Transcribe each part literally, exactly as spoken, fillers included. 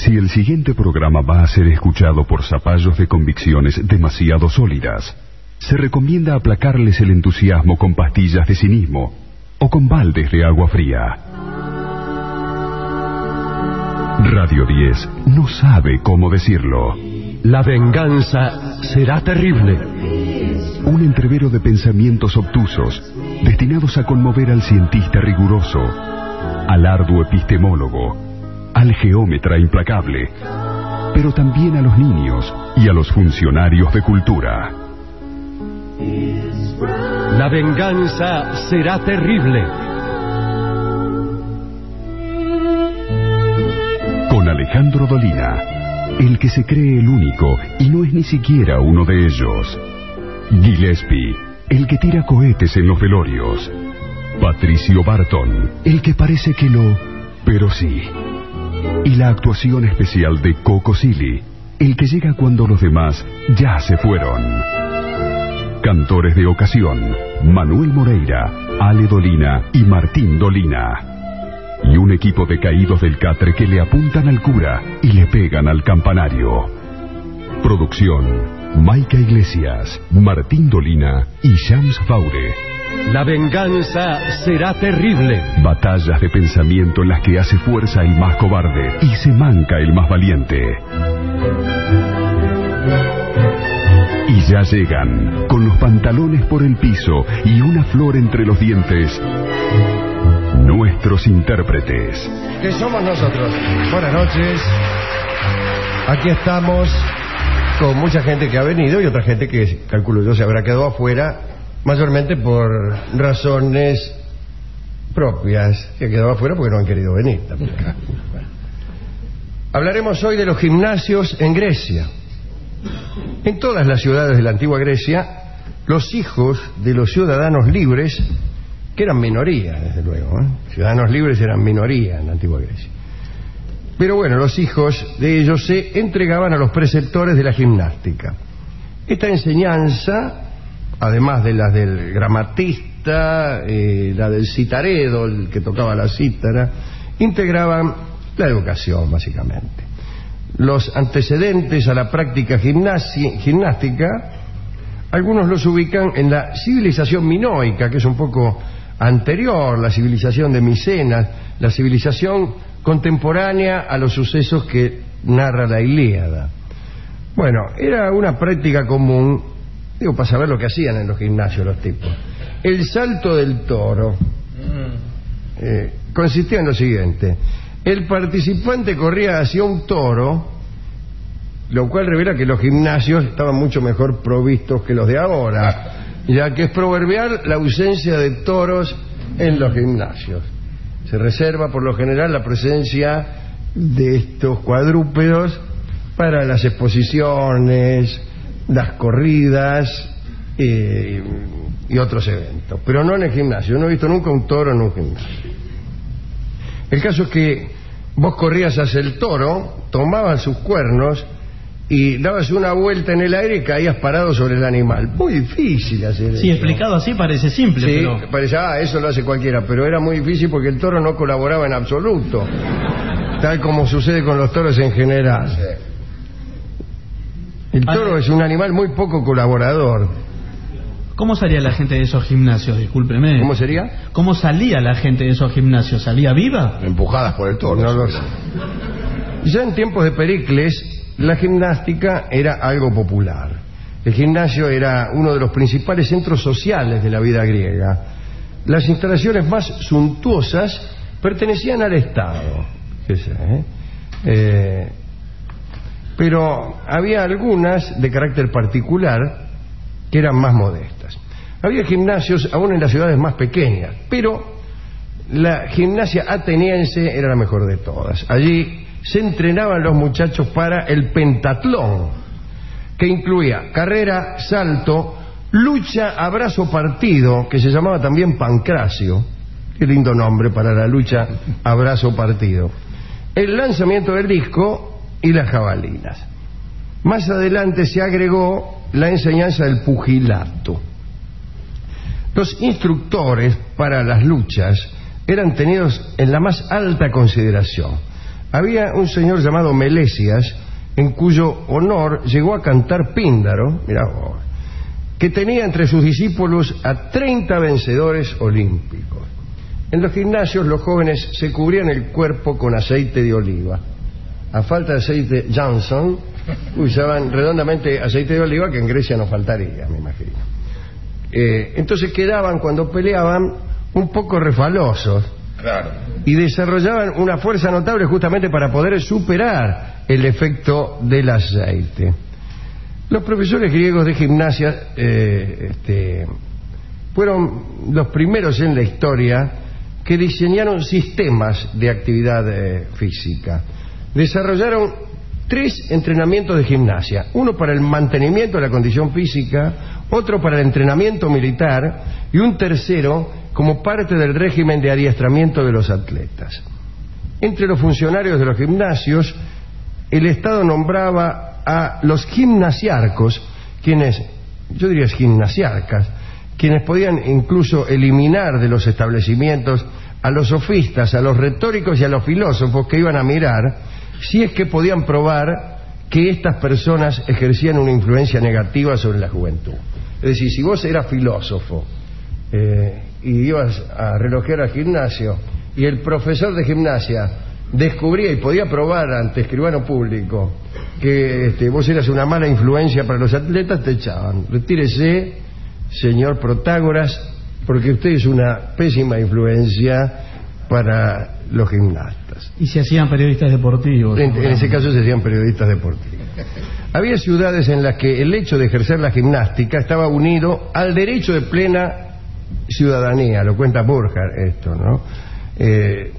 Si el siguiente programa va a ser escuchado por zapallos de convicciones demasiado sólidas, se recomienda aplacarles el entusiasmo con pastillas de cinismo o con baldes de agua fría. Radio diez no sabe cómo decirlo. La venganza será terrible. Un entrevero de pensamientos obtusos, destinados a conmover al cientista riguroso, al arduo epistemólogo, al geómetra implacable, pero también a los niños y a los funcionarios de cultura. La venganza será terrible. Con Alejandro Dolina, el que se cree el único y no es ni siquiera uno de ellos. Gillespie, el que tira cohetes en los velorios. Patricio Barton, el que parece que no, pero sí. Y la actuación especial de Coco Silly, el que llega cuando los demás ya se fueron. Cantores de ocasión, Manuel Moreira, Ale Dolina y Martín Dolina. Y un equipo de caídos del catre que le apuntan al cura y le pegan al campanario. Producción: Maica Iglesias, Martín Dolina y Shams Faure. La venganza será terrible. Batallas de pensamiento en las que hace fuerza el más cobarde y se manca el más valiente. Y ya llegan, con los pantalones por el piso y una flor entre los dientes, nuestros intérpretes. ¿Qué somos nosotros? Buenas noches. Aquí estamos con mucha gente que ha venido y otra gente que, calculo yo, se habrá quedado afuera, mayormente por razones propias, que ha quedado afuera porque no han querido venir también. Hablaremos hoy de los gimnasios en Grecia. En todas las ciudades de la antigua Grecia, los hijos de los ciudadanos libres, que eran minoría, desde luego, ¿eh? Ciudadanos libres eran minoría en la antigua Grecia. Pero bueno, los hijos de ellos se entregaban a los preceptores de la gimnástica. Esta enseñanza, además de las del gramatista, eh, la del citaredo, el que tocaba la cítara, integraban la educación, básicamente. Los antecedentes a la práctica gimnasi- gimnástica, algunos los ubican en la civilización minoica, que es un poco anterior, la civilización de Micenas, la civilización contemporánea a los sucesos que narra la Ilíada. Bueno, era una práctica común, digo, para saber lo que hacían en los gimnasios los tipos. El salto del toro eh, consistía en lo siguiente: el participante corría hacia un toro, lo cual revela que los gimnasios estaban mucho mejor provistos que los de ahora, ya que es proverbial la ausencia de toros en los gimnasios. Se reserva por lo general la presencia de estos cuadrúpedos para las exposiciones, las corridas eh, y otros eventos, pero no en el gimnasio. Yo no he visto nunca un toro en un gimnasio. El caso es que vos corrías hacia el toro, tomabas sus cuernos y dabas una vuelta en el aire y caías parado sobre el animal. Muy difícil hacer eso. Sí, explicado así parece simple, sí, pero... parece, ah, eso lo hace cualquiera, pero era muy difícil porque el toro no colaboraba en absoluto, tal como sucede con los toros en general. El toro es un animal muy poco colaborador. ¿Cómo salía la gente de esos gimnasios? Discúlpeme. ¿Cómo sería? ¿Cómo salía la gente de esos gimnasios? ¿Salía viva? Empujadas por el toro. No lo sé. Ya en tiempos de Pericles, la gimnástica era algo popular. El gimnasio era uno de los principales centros sociales de la vida griega. Las instalaciones más suntuosas pertenecían al Estado. ¿Qué sé, eh? Eh, pero había algunas de carácter particular que eran más modestas. Había gimnasios aún en las ciudades más pequeñas, pero la gimnasia ateniense era la mejor de todas. Allí se entrenaban los muchachos para el pentatlón, que incluía carrera, salto, lucha a brazo partido, que se llamaba también pancracio. Qué lindo nombre para la lucha a brazo partido. El lanzamiento del disco y las jabalinas. Más adelante se agregó la enseñanza del pugilato. Los instructores para las luchas eran tenidos en la más alta consideración. había un señor llamado Melesias, en cuyo honor llegó a cantar Píndaro, mirá vos, que tenía entre sus discípulos a treinta vencedores olímpicos. En los gimnasios los jóvenes se cubrían el cuerpo con aceite de oliva. A falta de aceite Johnson, usaban redondamente aceite de oliva, que en Grecia no faltaría, me imagino. Eh, entonces quedaban, cuando peleaban, un poco refalosos. Claro. Y desarrollaban una fuerza notable justamente para poder superar el efecto del aceite. Los profesores griegos de gimnasia eh, este, fueron los primeros en la historia que diseñaron sistemas de actividad eh, física. Desarrollaron tres entrenamientos de gimnasia: uno para el mantenimiento de la condición física, otro para el entrenamiento militar y un tercero como parte del régimen de adiestramiento de los atletas. Entre los funcionarios de los gimnasios, el Estado nombraba a los gimnasiarcos, quienes, yo diría gimnasiarcas, quienes podían incluso eliminar de los establecimientos a los sofistas, a los retóricos y a los filósofos que iban a mirar si es que podían probar que estas personas ejercían una influencia negativa sobre la juventud. Es decir, si vos eras filósofo eh, y ibas a relojear al gimnasio y el profesor de gimnasia descubría y podía probar ante escribano público que este, vos eras una mala influencia para los atletas, te echaban. Retírese, señor Protágoras, porque usted es una pésima influencia para los gimnastas. Y se hacían periodistas deportivos. En, en ese caso se hacían periodistas deportivos. Había ciudades en las que el hecho de ejercer la gimnástica estaba unido al derecho de plena ciudadanía. Lo cuenta Burkhardt esto, ¿no? Eh,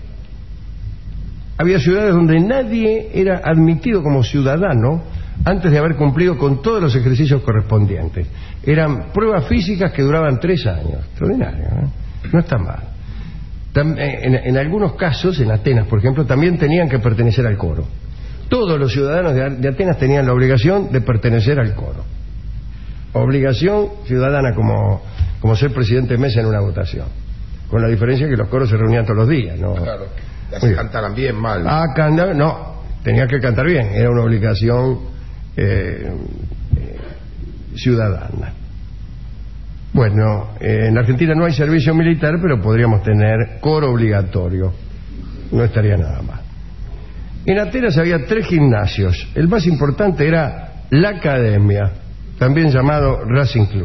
había ciudades donde nadie era admitido como ciudadano antes de haber cumplido con todos los ejercicios correspondientes. Eran pruebas físicas que duraban tres años. Extraordinario, ¿no? No está mal. Tam, en, en algunos casos, en Atenas, por ejemplo, también tenían que pertenecer al coro. Todos los ciudadanos de, de Atenas tenían la obligación de pertenecer al coro. Obligación ciudadana, como, como ser presidente de mesa en una votación. Con la diferencia que los coros se reunían todos los días, ¿no? Claro, ya cantaran bien, mal. Ah, cantar, no, tenía que cantar bien, era una obligación eh, eh, ciudadana. Bueno, eh, en Argentina no hay servicio militar, pero podríamos tener coro obligatorio. No estaría nada mal. En Atenas había tres gimnasios. El más importante era la Academia, también llamado Racing Club.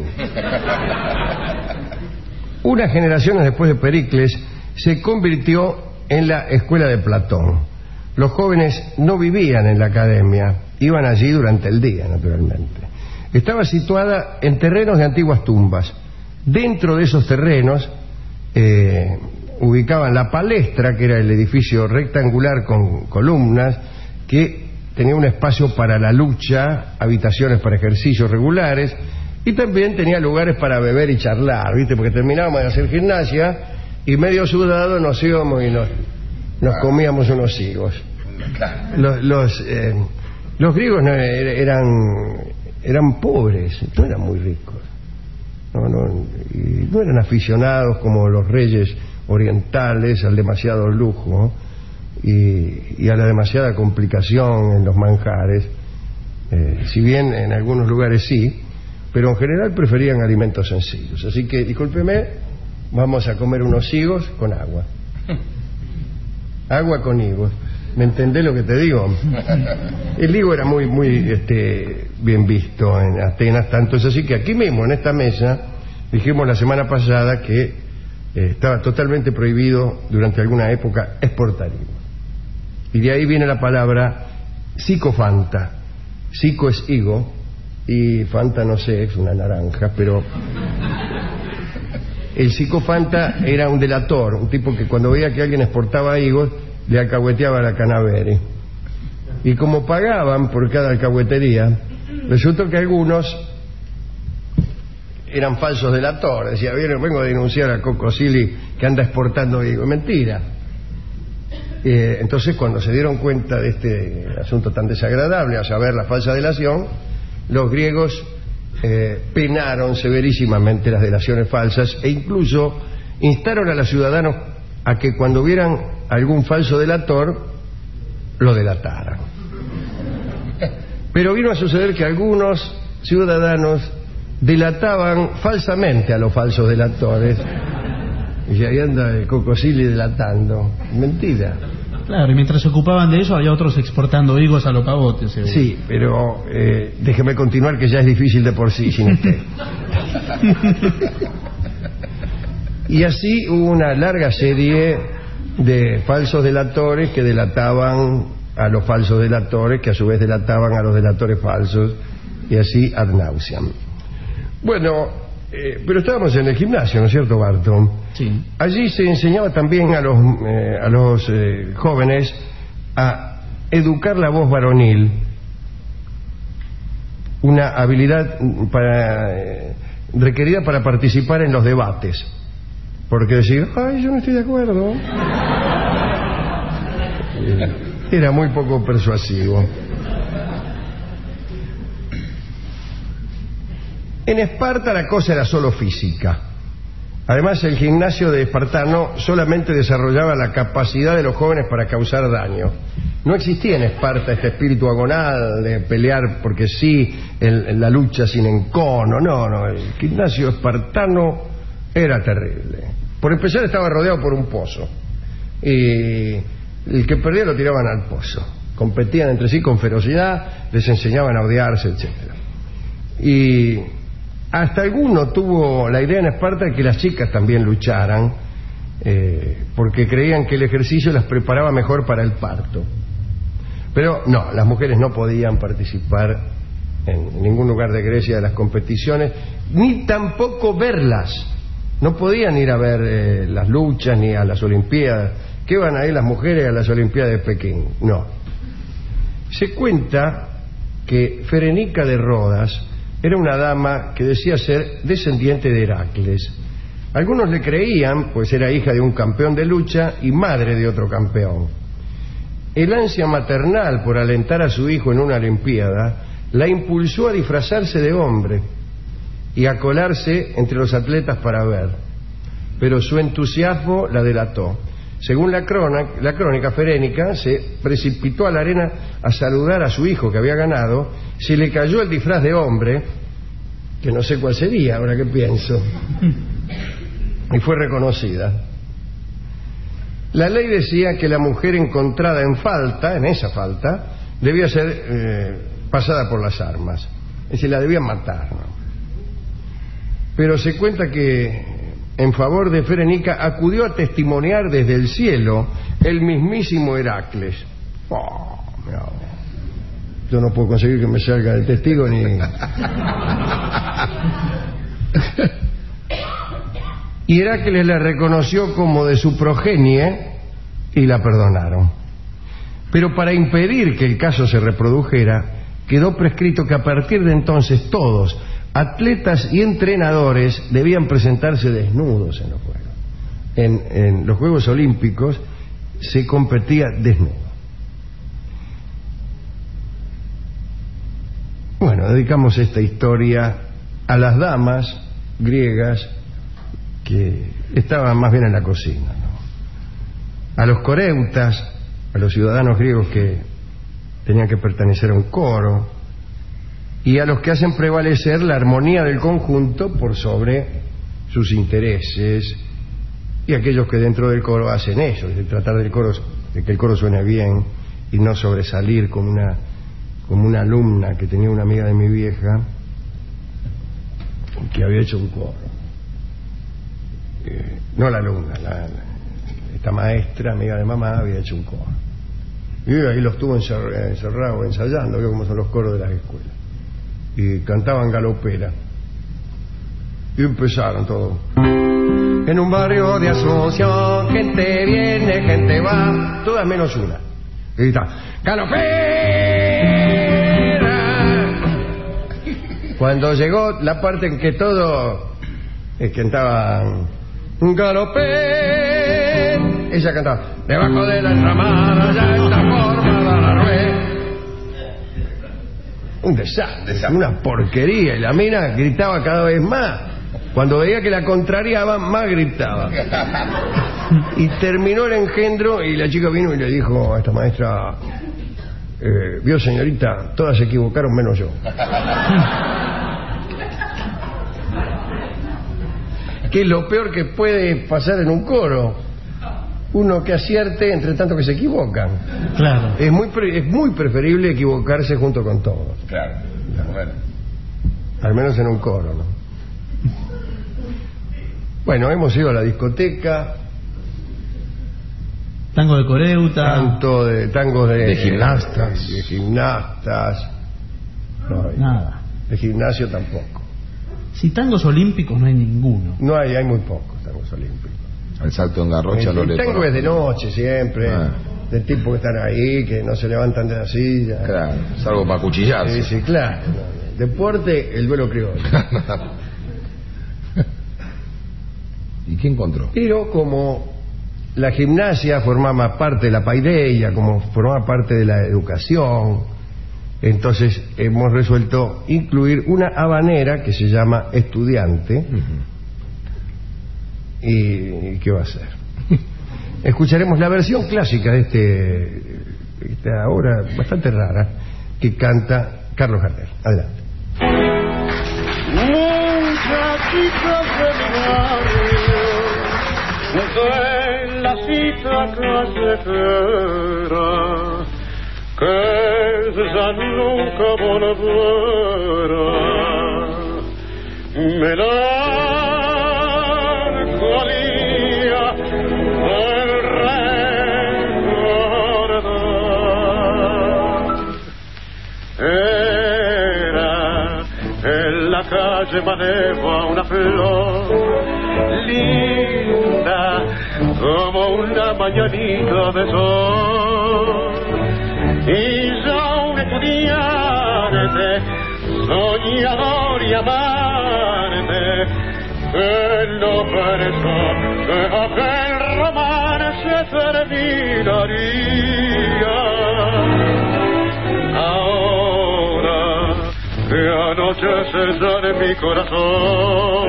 Unas generaciones después de Pericles se convirtió en la escuela de Platón. Los jóvenes no vivían en la Academia, iban allí durante el día, naturalmente. Estaba situada en terrenos de antiguas tumbas. Dentro de esos terrenos eh, ubicaban la palestra, que era el edificio rectangular con columnas, que tenía un espacio para la lucha, habitaciones para ejercicios regulares, y también tenía lugares para beber y charlar, ¿viste? Porque terminábamos de hacer gimnasia y medio sudados nos íbamos y nos, nos comíamos unos higos. Los, los, eh, los griegos no, eran, eran pobres, no eran muy ricos. No, no, y no eran aficionados como los reyes orientales al demasiado lujo y, y a la demasiada complicación en los manjares, eh, si bien en algunos lugares sí, pero en general preferían alimentos sencillos. Así que, discúlpeme, vamos a comer unos higos con agua. Agua con higos. ¿Me entendés lo que te digo? El higo era muy muy este, bien visto en Atenas, tanto es así que aquí mismo, en esta mesa, dijimos la semana pasada que eh, estaba totalmente prohibido durante alguna época exportar higo. Y de ahí viene la palabra psicofanta. Psico es higo y fanta no sé, es una naranja, pero el psicofanta era un delator, un tipo que cuando veía que alguien exportaba higos le alcahueteaba la Canaveri. Y como pagaban por cada alcahuetería, resultó que algunos eran falsos delatores. Decía, vengo a denunciar a Coco Silly que anda exportando higo. Mentira. Eh, entonces, cuando se dieron cuenta de este asunto tan desagradable, a saber, la falsa delación, los griegos eh, penaron severísimamente las delaciones falsas e incluso instaron a los ciudadanos a que cuando vieran algún falso delator lo delataran. Pero vino a suceder que algunos ciudadanos delataban falsamente a los falsos delatores. Y ahí anda el Cocosili delatando. Mentira. Claro, y mientras se ocupaban de eso había otros exportando higos a los pavotes. Seguro. Sí, pero eh, déjeme continuar, que ya es difícil de por sí sin usted. Y así hubo una larga serie de falsos delatores que delataban a los falsos delatores, que a su vez delataban a los delatores falsos, y así ad nauseam. Bueno, eh, pero estábamos en el gimnasio, ¿no es cierto, Barton? Sí. Allí se enseñaba también a los, eh, a los eh, jóvenes a educar la voz varonil, una habilidad para, eh, requerida para participar en los debates. Porque decir, ay, yo no estoy de acuerdo, eh, era muy poco persuasivo. En Esparta la cosa era solo física. Además, el gimnasio de Espartano solamente desarrollaba la capacidad de los jóvenes para causar daño. No existía en Esparta este espíritu agonal de pelear porque sí, en, en la lucha sin encono. No, no, el gimnasio espartano era terrible. Por empezar, estaba rodeado por un pozo. Y el que perdía lo tiraban al pozo. Competían entre sí con ferocidad, les enseñaban a odiarse, etcétera. Y hasta alguno tuvo la idea en Esparta de que las chicas también lucharan, eh, porque creían que el ejercicio las preparaba mejor para el parto. Pero no, las mujeres no podían participar en ningún lugar de Grecia de las competiciones, ni tampoco verlas. No podían ir a ver eh, las luchas ni a las Olimpiadas. ¿Qué van a ir las mujeres a las Olimpiadas de Pekín? No. Se cuenta que Ferenica de Rodas era una dama que decía ser descendiente de Heracles. Algunos le creían, pues era hija de un campeón de lucha y madre de otro campeón. El ansia maternal por alentar a su hijo en una Olimpiada la impulsó a disfrazarse de hombre y a colarse entre los atletas para ver. Pero su entusiasmo la delató. Según la crónica, la crónica Ferénica se precipitó a la arena a saludar a su hijo que había ganado. Se le cayó el disfraz de hombre, que no sé cuál sería, ahora que pienso, y fue reconocida. La ley decía que la mujer encontrada en falta, en esa falta, debía ser eh, pasada por las armas, es decir, la debían matar, ¿no? Pero se cuenta que en favor de Ferénica acudió a testimoniar desde el cielo el mismísimo Heracles. Oh, no. Yo no puedo conseguir que me salga el testigo ni... Y Heracles la reconoció como de su progenie y la perdonaron. Pero para impedir que el caso se reprodujera, quedó prescrito que a partir de entonces todos, atletas y entrenadores, debían presentarse desnudos en los Juegos. En, en los Juegos Olímpicos se competía desnudo. Bueno, dedicamos esta historia a las damas griegas que estaban más bien en la cocina, ¿no? A los coreutas, a los ciudadanos griegos que tenían que pertenecer a un coro, y a los que hacen prevalecer la armonía del conjunto por sobre sus intereses, y aquellos que dentro del coro hacen eso, de tratar del coro, de que el coro suene bien y no sobresalir como una como una alumna que tenía una amiga de mi vieja que había hecho un coro. Eh, no la alumna, la, la, esta maestra, amiga de mamá, había hecho un coro. Y ahí lo estuvo encerrado, encerrado ensayando, vio cómo son los coros de las escuelas. Y cantaban galopera. Y empezaron todo. En un barrio de Asunción, gente viene, gente va, todas menos una. Y está, galopera. Cuando llegó la parte en que todo eh, cantaban galopera, ella cantaba, debajo de la enramada ya está formada la rueda. Un desastre, una porquería. Y la mina gritaba cada vez más. Cuando veía que la contrariaba, más gritaba. Y terminó el engendro y la chica vino y le dijo a esta maestra, eh, vio señorita, todas se equivocaron menos yo. Que es lo peor que puede pasar en un coro. Uno que acierte entre tanto que se equivocan. Claro. Es muy, pre- es muy preferible equivocarse junto con todos. Claro. Bueno. Al menos en un coro, ¿no? Bueno, hemos ido a la discoteca. Tango de Coreuta. Tanto de tangos de, De gimnastas. De gimnastas. No hay. Nada. De gimnasio tampoco. Si tangos olímpicos no hay ninguno. No hay, hay muy pocos tangos olímpicos. El salto en garrocha El, lo el le tango es de noche siempre. Ah. De tipos que están ahí, que no se levantan de la silla. Claro, salvo para cuchillarse. Sí, sí, claro. Deporte, el duelo criollo. ¿Y qué encontró? Pero como la gimnasia formaba parte de la paideia, como formaba parte de la educación, entonces hemos resuelto incluir una habanera que se llama Estudiante. Uh-huh. ¿Y qué va a ser? Escucharemos la versión clásica de este esta obra bastante rara que canta Carlos Gardel. Adelante. Muchachitas de mi barrio, de la cita callejera, que ya nunca volverá. Melancolía del recordar. Era en la calle Maneva una flor linda como una mañanita de sol, y ya un estudiante soñador y amante que no pensó que aquel romance terminaría. Ahora que anochece ya en mi corazón,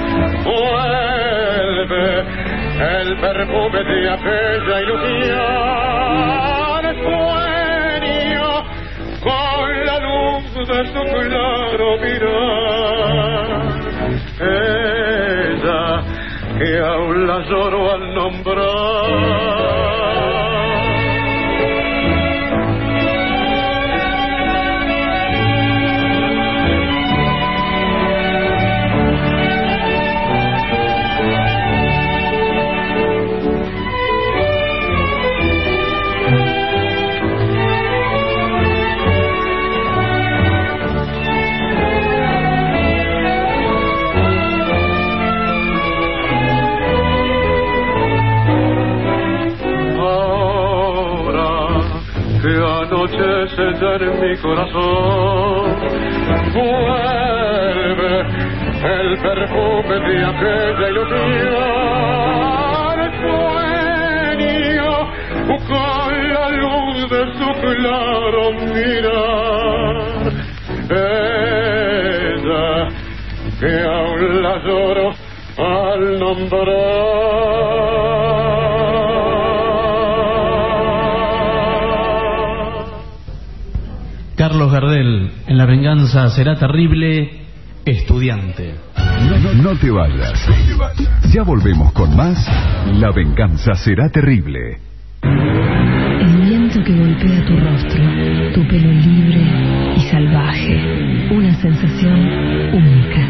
vuelve el perfume de aquella ilusión, sueño con la luz de su claro mirar. Ella que aún la lloro al nombrar. Anochece ya en mi corazón, vuelve el perfume de aquella ilusión, sueño con la luz de su claro mirar. Ella que aún la lloro al nombrar. Carlos Gardel, en La venganza será terrible, Estudiante. No, no, no te vayas. Ya volvemos con más La venganza será terrible. El viento que golpea tu rostro, tu pelo libre y salvaje, una sensación única.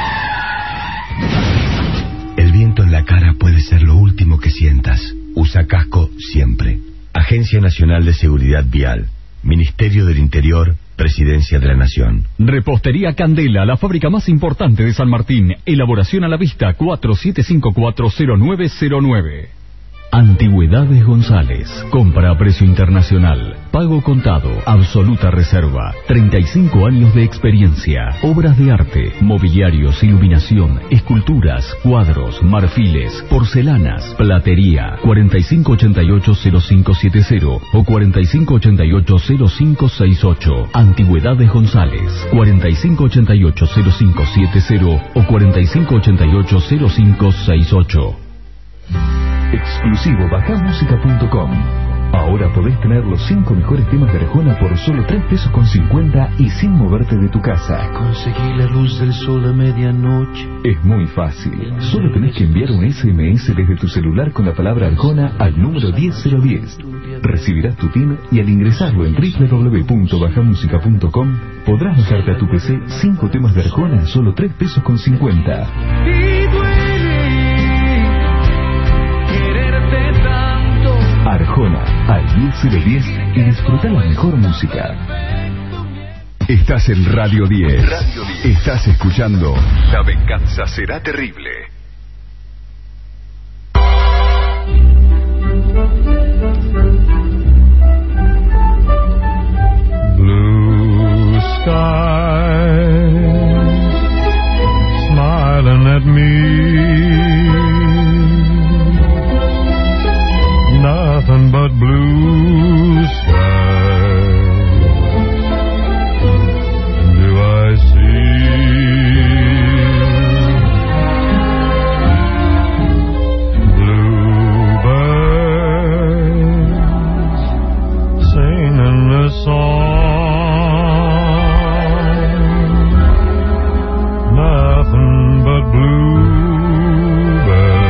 El viento en la cara puede ser lo último que sientas. Usa casco siempre. Agencia Nacional de Seguridad Vial. Ministerio del Interior, Presidencia de la Nación. Repostería Candela, la fábrica más importante de San Martín. Elaboración a la vista, cuatro siete cinco cuatro cero nueve cero nueve. Antigüedades González. Compra a precio internacional. Pago contado. Absoluta reserva. treinta y cinco años de experiencia. Obras de arte, mobiliarios, iluminación, esculturas, cuadros, marfiles, porcelanas, platería. cuarenta y cinco ochenta y ocho cero cinco siete cero o cuarenta y cinco ochenta y ocho cero cinco seis ocho. Antigüedades González. cuarenta y cinco ochenta y ocho cero cinco siete cero o cuarenta y cinco ochenta y ocho cero cinco seis ocho. Exclusivo baja música punto com. Ahora podés tener los cinco mejores temas de Arjona por solo tres pesos con cincuenta y sin moverte de tu casa. Conseguí la luz del sol a medianoche. Es muy fácil. Solo tenés que enviar un ese eme ese desde tu celular con la palabra Arjona al número diez cero diez. Recibirás tu P I N y al ingresarlo en doble u doble u doble u punto baja música punto com podrás bajarte a tu P C cinco temas de Arjona a solo tres pesos con cincuenta. Arjona, al diez cero diez y disfruta la mejor música. Estás en Radio diez. Radio diez. Estás escuchando La venganza será terrible. Blue skies smiling at me. Nothing but blue skies do I see. Bluebirds singing a song. Nothing but bluebirds.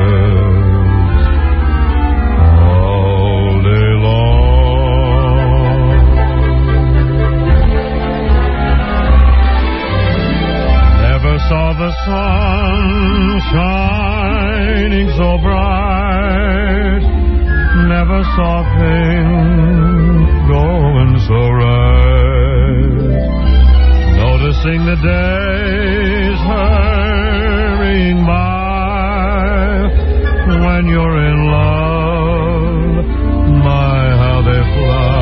Saw the sun shining so bright, never saw things going so right, noticing the days hurrying by, when you're in love, my how they fly.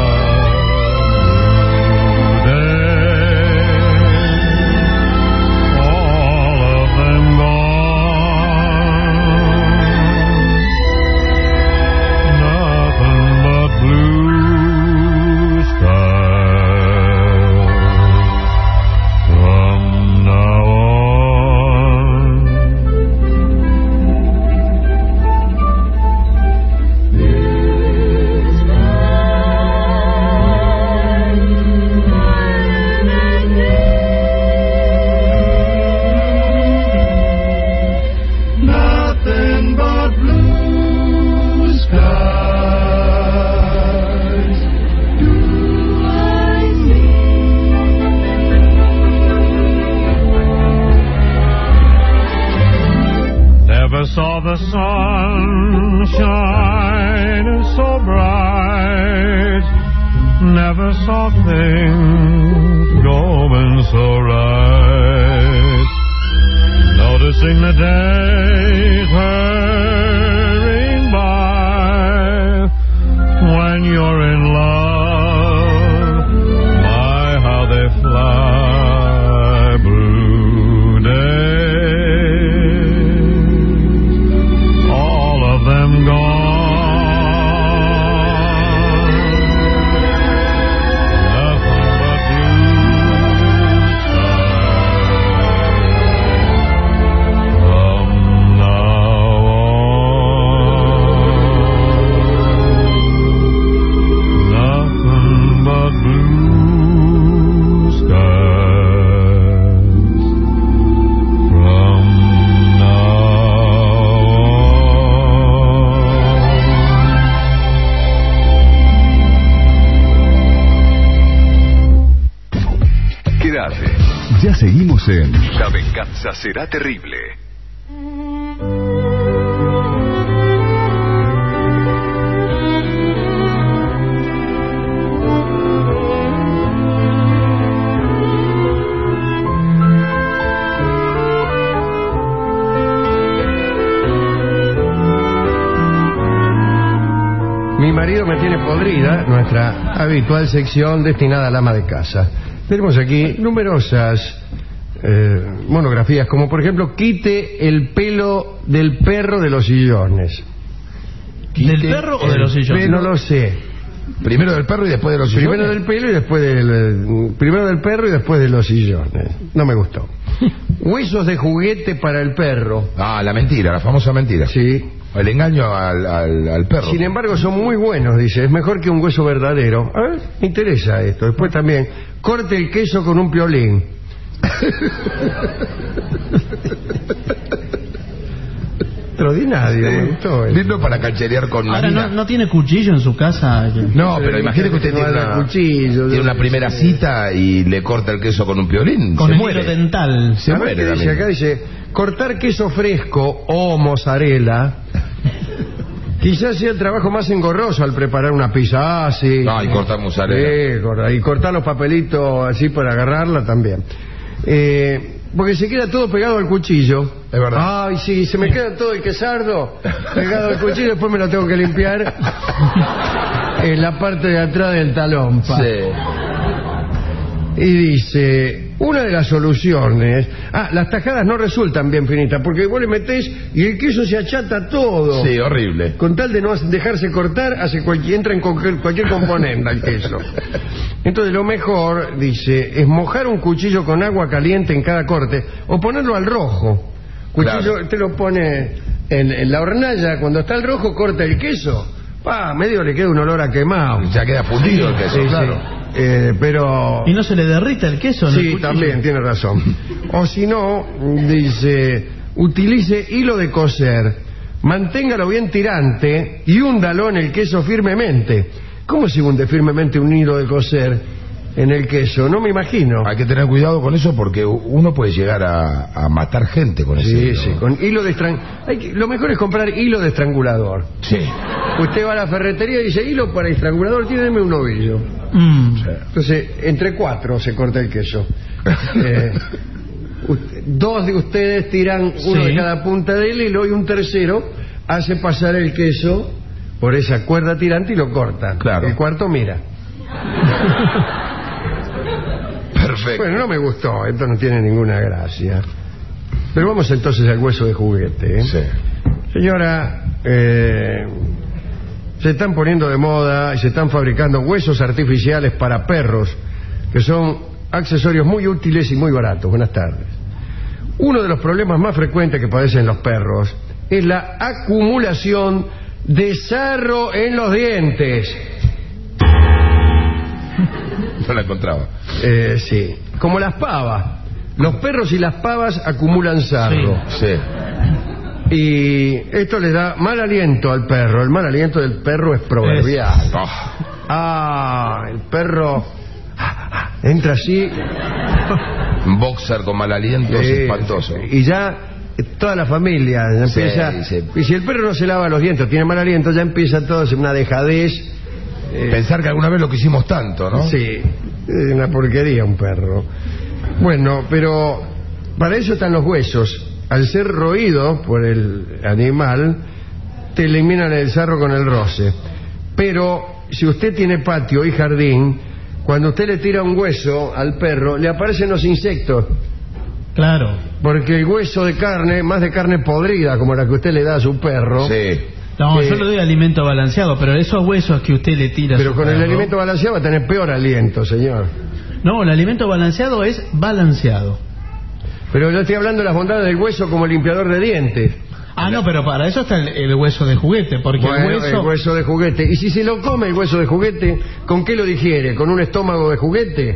Saw the sun shining so bright, never saw things going so right, noticing the days hurrying by, when you're in love, my how they fly, blue days. Them gone. Nothing but blue skies from now on. Nothing but blue skies from now Ya seguimos en La venganza será terrible. podrida, nuestra habitual sección destinada al ama de casa. Tenemos aquí numerosas eh, monografías, como por ejemplo, quite el pelo del perro de los sillones. ¿Del perro o de los sillones? No lo sé. Primero del perro y después de los sillones. Primero del pelo y después del... Primero del perro y después de los sillones. No me gustó. Huesos de juguete para el perro. Ah, la mentira, la famosa mentira. Sí. El engaño al, al, al perro. Sin embargo, son muy buenos, dice. Es mejor que un hueso verdadero. A ver, me interesa esto. Después también, corte el queso con un piolín. Extraordinario, me gustó. Lindo para cancherear con la Ahora, mina. no, no tiene cuchillo en su casa. No, pero imagínate que usted tiene una, cuchillo, tiene una primera cita y le corta el queso con un piolín. Con se el muere. hilo dental. Se A ver muere qué dice también. acá, dice, cortar queso fresco o mozzarella. Quizás sea el trabajo más engorroso al preparar una pizza así. No, y cortar mozzarella. Sí, corta- y cortar los papelitos así para agarrarla también. Eh, porque se queda todo pegado al cuchillo. Es verdad. Ay, sí, se me queda todo el quesardo pegado al cuchillo, después me lo tengo que limpiar en la parte de atrás del talón. pa. Sí. Y dice, una de las soluciones... Ah, las tajadas no resultan bien finitas, porque vos le metés y el queso se achata todo. Sí, horrible. Con tal de no dejarse cortar, hace cualquier, entra en cualquier, cualquier componente al queso. Entonces lo mejor, dice, es mojar un cuchillo con agua caliente en cada corte, o ponerlo al rojo. Cuchillo, Claro. te lo pone en, en la hornalla, cuando está al rojo, corta el queso. Pa, medio le queda un olor a quemado. Ya queda fundido el queso, Sí, claro. sí. Eh, pero... ¿Y no se le derrita el queso en el Sí, cuchillo? también, tiene razón. O si no, dice, utilice hilo de coser, manténgalo bien tirante y húndalo en el queso firmemente. ¿Cómo se hunde firmemente un hilo de coser en el queso? No me imagino. Hay que tener cuidado con eso porque uno puede llegar a, a matar gente con ese Sí, hilo. sí, con hilo de estrangulador. Lo mejor es comprar hilo de estrangulador. Sí. Usted va a la ferretería y dice, hilo para estrangulador, tíreme un ovillo. Mm. Entonces, entre cuatro se corta el queso. Eh, usted- dos de ustedes tiran uno Sí. de cada punta del hilo y un tercero hace pasar el queso por esa cuerda tirante y lo corta. Claro. El cuarto mira. Perfecto. Bueno, no me gustó, esto no tiene ninguna gracia. Pero vamos entonces al hueso de juguete. ¿eh? Sí. Señora, eh, se están poniendo de moda y se están fabricando huesos artificiales para perros, que son accesorios muy útiles y muy baratos. Buenas tardes. Uno de los problemas más frecuentes que padecen los perros es la acumulación de sarro en los dientes. No la encontraba. Eh, sí, como las pavas. Los perros y las pavas acumulan sarro. Sí. Y esto le da mal aliento al perro. El mal aliento del perro es proverbial. Ah, Ah, el perro entra así. un boxer con mal aliento es eh, espantoso. Y ya eh, toda la familia ya Sí, empieza. sí. Y si el perro no se lava los dientes, tiene mal aliento, ya empieza todo es una dejadez. eh, Pensar que alguna vez lo quisimos tanto, ¿no? Sí, es una porquería un perro. Bueno, pero para eso están los huesos. Al ser roído por el animal, te eliminan el sarro con el roce. Pero si usted tiene patio y jardín, cuando usted le tira un hueso al perro, le aparecen los insectos. Claro. Porque el hueso de carne, más de carne podrida, como la que usted le da a su perro, Sí. No, Eh, yo le doy alimento balanceado, pero esos huesos que usted le tira a pero su con el perro- alimento balanceado va a tener peor aliento, señor. No, el alimento balanceado es balanceado. Pero yo estoy hablando de las bondades del hueso como limpiador de dientes. Ah, no, pero para eso está el, el hueso de juguete, porque Bueno, el hueso... el hueso de juguete. Y si se lo come el hueso de juguete, ¿con qué lo digiere? ¿Con un estómago de juguete?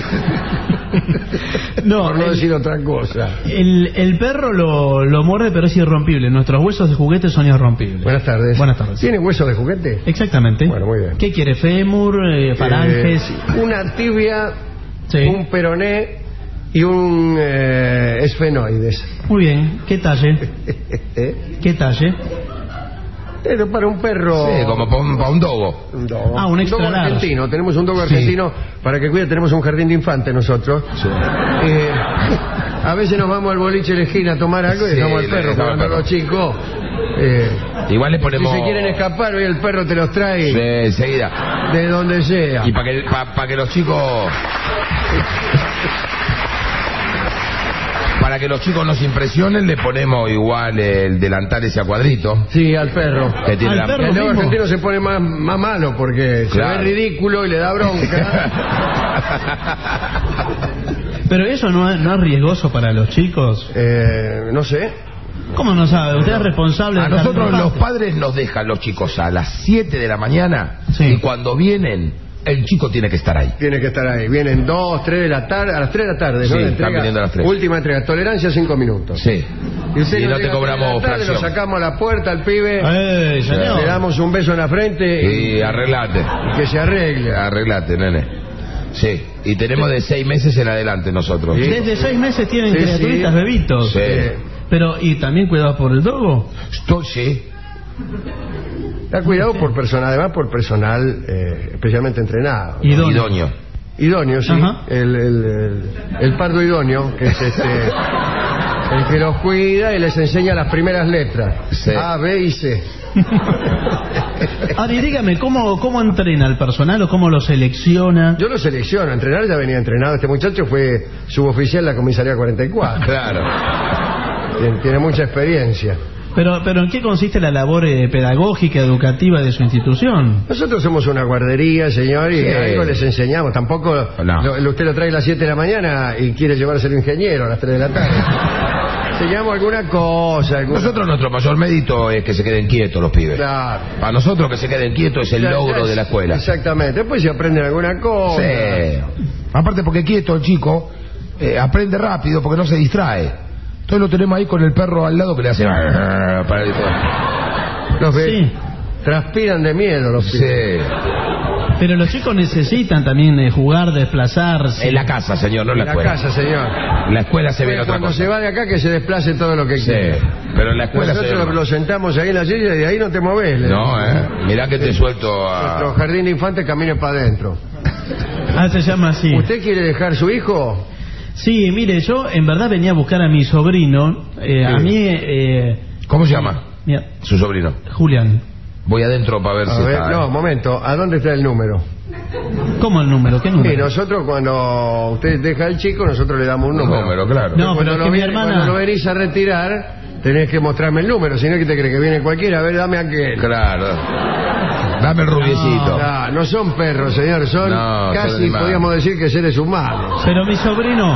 No, Por no el- decir otra cosa. El, el perro lo, lo muerde, pero es irrompible. Nuestros huesos de juguete son irrompibles. Buenas tardes. Buenas tardes. ¿Tiene hueso de juguete? Exactamente. Bueno, muy bien. ¿Qué quiere? ¿Fémur? Eh, ¿Falanges? Eh, una tibia, Sí. un peroné y un eh, esfenoides. Muy bien. ¿Qué talle? ¿Eh? ¿Qué talle? Pero para un perro... Sí, como para un, pa' un dogo. Un dogo. Ah, un extra dogo large. argentino. Tenemos un dogo Sí. argentino para que cuide. Tenemos un jardín de infantes nosotros. Sí. Eh, a veces nos vamos al boliche de la esquina a tomar algo y Sí, dejamos al le perro dejamos jugando al a los perro. chicos. Eh, Igual le ponemos... Si se quieren escapar, hoy el perro te los trae. Sí, enseguida. De donde sea. Y para que, pa, pa que los chicos... Para que los chicos nos impresionen, le ponemos igual el delantal ese a cuadrito. Sí, al perro. Que tiene al la... perro el nuevo argentino se pone más, más malo porque claro. se ve ridículo y le da bronca. Pero eso no es, no es riesgoso para los chicos. Eh, no sé. ¿Cómo no sabe? Usted es responsable. A de nosotros los padres nos dejan los chicos a las siete de la mañana sí. Y cuando vienen, el chico tiene que estar ahí. Tiene que estar ahí. Vienen dos, tres de la tarde, a las tres de la tarde. Sí, ¿no? están Entrega, viniendo a las tres. Última entrega, tolerancia cinco minutos. Sí. Y, usted y no te llega cobramos a la tarde, fracción. Lo sacamos a la puerta al pibe. ¡Eh, señor! Le damos un beso en la frente. Y, y arreglate. Y que se arregle. Arreglate, nene. Sí. Y tenemos de seis meses en adelante nosotros. Sí. Desde seis meses tienen Sí, criaturitas, sí. bebitos. Sí. Eh, Pero, ¿y también cuidado por el dogo? Estoy, sí. Da cuidado por personal, además por personal eh, especialmente entrenado. ¿no? Idóneo. Idóneo. Idóneo, sí. Ajá. El, el, el, el pardo idóneo, que es este el que los cuida y les enseña las primeras letras. Sí. A, B y C. Ahora, y dígame, ¿cómo, ¿cómo entrena el personal o cómo lo selecciona? Yo lo selecciono, entrenar ya venía entrenado. Este muchacho fue suboficial de la comisaría cuarenta y cuatro. Claro. Tiene, tiene mucha experiencia. Pero, pero ¿en qué consiste la labor eh, pedagógica, educativa de su institución? Nosotros somos una guardería, señor, y Sí. algo les enseñamos. Tampoco No. lo- usted lo trae a las siete de la mañana y quiere llevarse el ingeniero a las tres de la tarde. Enseñamos alguna cosa. Alguna... Nosotros nuestro mayor mérito es que se queden quietos los pibes. Claro. Para nosotros que se queden quietos es el Ya- logro ya- de la escuela. Exactamente. Después se aprenden alguna cosa. Sí. Aparte porque quieto el chico eh, aprende rápido porque no se distrae. Entonces lo tenemos ahí con el perro al lado que le hace... Para el... Los ve- Sí. Transpiran de miedo los pibes. Sí. Pero los chicos necesitan también eh, jugar, desplazarse. En la casa, señor, no en la En la escuela. casa, señor. En la escuela se ve otra Cuando cosa. se va de acá que se desplace todo lo que Sí. quiera. Pero en la escuela se Nosotros ve... lo sentamos ahí en la silla y de ahí no te moves. le No, digo. eh. Mirá que te suelto Nuestro a... jardín de infantes camine para adentro. Ah, se llama así. ¿Usted quiere dejar su hijo? Sí, mire, yo en verdad venía a buscar a mi sobrino. Eh, Sí. A mí, eh, ¿Cómo se llama? mira, Su sobrino. Julián. Voy adentro para ver A si ver, está... no, un momento. ¿A dónde está el número? ¿Cómo el número? ¿Qué Sí, número? nosotros cuando usted deja al chico, nosotros le damos un Un número. número, claro. No, Cuando pero es lo que mi viene- hermana- Cuando lo venís a retirar, tenés que mostrarme el número, si no, ¿qué te cree? Que viene cualquiera. A ver, dame aquel. Claro. Dame el rubiecito. No, no son perros, señor, son No, son casi, animales. podríamos decir que seres humanos. Pero mi sobrino,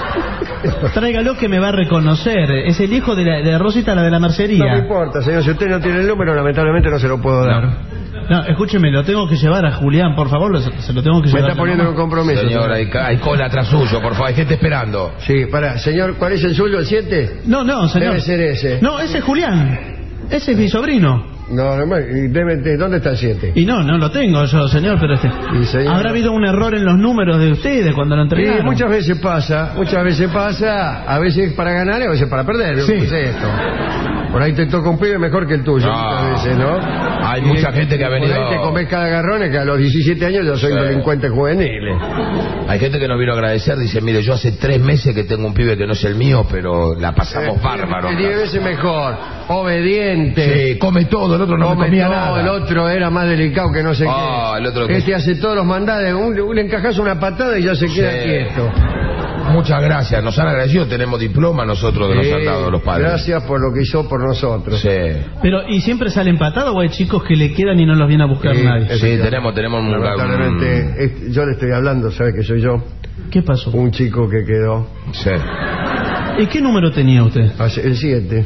tráigalo que me va a reconocer. Es el hijo de, la, de Rosita, la de la No me mercería. importa, señor, si usted no tiene el número, lamentablemente no se lo puedo dar. No, escúcheme, lo tengo que llevar a Julián, por favor, lo- se lo tengo que Me llevar. está poniendo en un compromiso. Señor, hay, ca- hay cola atrás suyo, por favor, hay gente esperando. Sí, para, señor, ¿cuál es el suyo? ¿El siete? No, no, señor. Debe ser ese. No, ese es Julián. Ese es mi sobrino. No, no, y debe, de- ¿dónde está el siete? Y no, no lo tengo yo, señor, pero este... Y, señor- Habrá habido un error en los números de ustedes cuando lo Sí, entregaron. muchas veces pasa, muchas veces pasa, a veces para ganar y a veces para perder. Sí. ¿Qué es esto? Por ahí te toca un pibe mejor que el tuyo, No. muchas veces, ¿no? Hay Y- mucha gente que ha por venido... ahí te comes cada garrón y que a los diecisiete años yo soy Sí. un delincuente juvenil. Hay gente que nos vino a agradecer, dice, mire, yo hace tres meses que tengo un pibe que no es el mío, pero la pasamos bárbaro. El diez veces mejor, obediente. Sí, come todo, el otro no me come comía todo, nada. el otro era más delicado que no sé Ah, qué. el otro que- Este hace todos los mandados, un, un- le encajas una patada y ya se queda Sí. quieto. Muchas gracias, nos han agradecido, tenemos diploma nosotros que nos han dado los padres. Gracias por lo que hizo por nosotros. Sí, Pero, ¿y siempre sale empatado o hay chicos que le quedan y no los viene a buscar Sí, nadie? es- sí, tenemos, tenemos un... Lamentablemente, es- yo le estoy hablando, ¿sabe que soy yo? ¿Qué pasó? Un chico que quedó. Sí. ¿Y qué número tenía usted? Hace- El siete.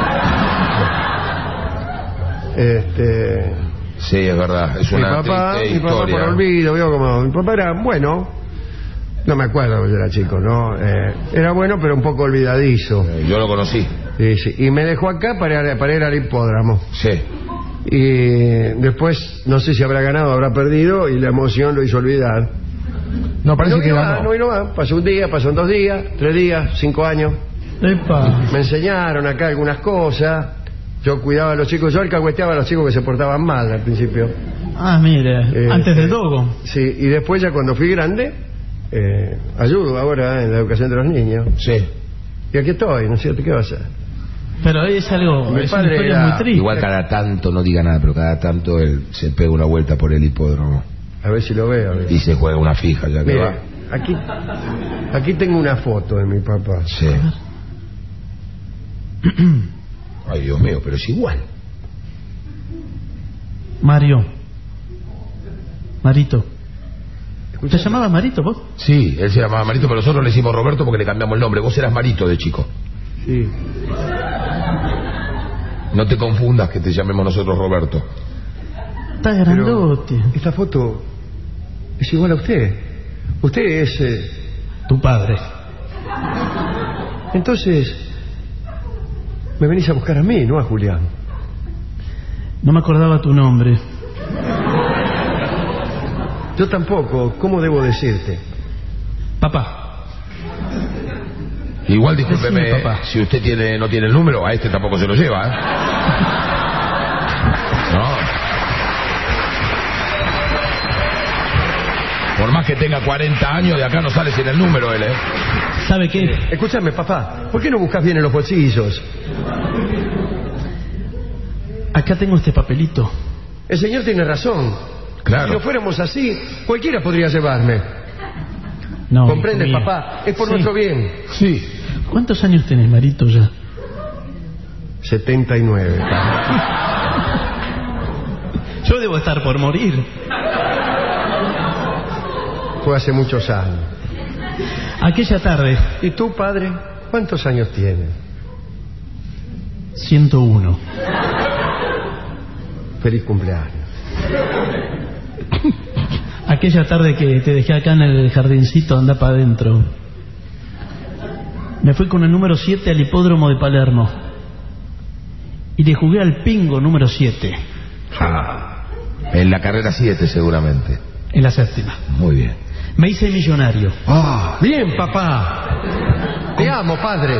Este. Sí, es verdad, es Mi una papá, triste mi papá por historia. olvido, vio como. Mi papá era bueno. No me acuerdo cuando era chico, ¿no? Eh, era bueno, pero un poco olvidadizo. Eh, Yo lo conocí, Sí, sí. Y me dejó acá para, para ir al hipódromo. sí. Y después, no sé si habrá ganado o habrá perdido, y la emoción lo hizo olvidar. No, parece no que vino más, ganó. no vino más. Pasó un día, pasó dos días, tres días, cinco años. Epa. Me enseñaron acá algunas cosas. Yo cuidaba a los chicos, yo alcahueteaba a los chicos que se portaban mal al principio. Ah, mire, Eh, antes del dogo. Sí, y después ya cuando fui grande, eh, ayudo ahora en la educación de los niños. Sí. Y aquí estoy, ¿no es cierto? ¿Qué va a hacer? Pero es algo, Mi es una padre historia era- muy triste. Igual cada tanto, no diga nada, pero cada tanto él se pega una vuelta por el hipódromo A ver si lo veo. a ver. y se juega una fija ya que Mire, va. aquí, aquí tengo una foto de mi papá. Sí. Ay, Dios mío, pero es igual. Mario. Marito. ¿Te Escuchame. llamabas Marito vos? Sí, él se llamaba Marito, pero nosotros le hicimos Roberto porque le cambiamos el nombre. Vos eras Marito de chico. Sí. No te confundas que te llamemos nosotros Roberto. Estás Pero grandote. esta foto es igual a usted. Usted es... eh, Tu padre. Entonces, me venís a buscar a mí, no a Julián. No me acordaba tu nombre. Yo tampoco. ¿Cómo debo decirte? Papá. Igual, discúlpeme, Decime, papá. si usted tiene no tiene el número, a este tampoco se lo lleva, ¿eh? No. Por más que tenga cuarenta años, de acá no sale sin el número él, ¿eh? ¿Sabe qué? Escúchame, papá. ¿Por qué no buscas bien en los bolsillos? Acá tengo este papelito. El señor tiene razón. Claro. Si no fuéramos así, cualquiera podría llevarme. No, ¿Comprendes, hijo mío. papá? Es por Sí. nuestro bien. Sí. ¿Cuántos años tenés, Marito, ya? setenta y nueve. Yo debo estar por morir. Fue hace muchos años. Aquella tarde, ¿Y tú, padre? ¿Cuántos años tienes? ciento uno. Feliz cumpleaños. Aquella tarde que te dejé acá en el jardincito, anda para adentro. Me fui con el número siete al hipódromo de Palermo. Y le jugué al pingo número siete, Ah, en la carrera siete seguramente. en la séptima. Muy bien. Me hice millonario. Ah, Bien, papá. Te amo, padre.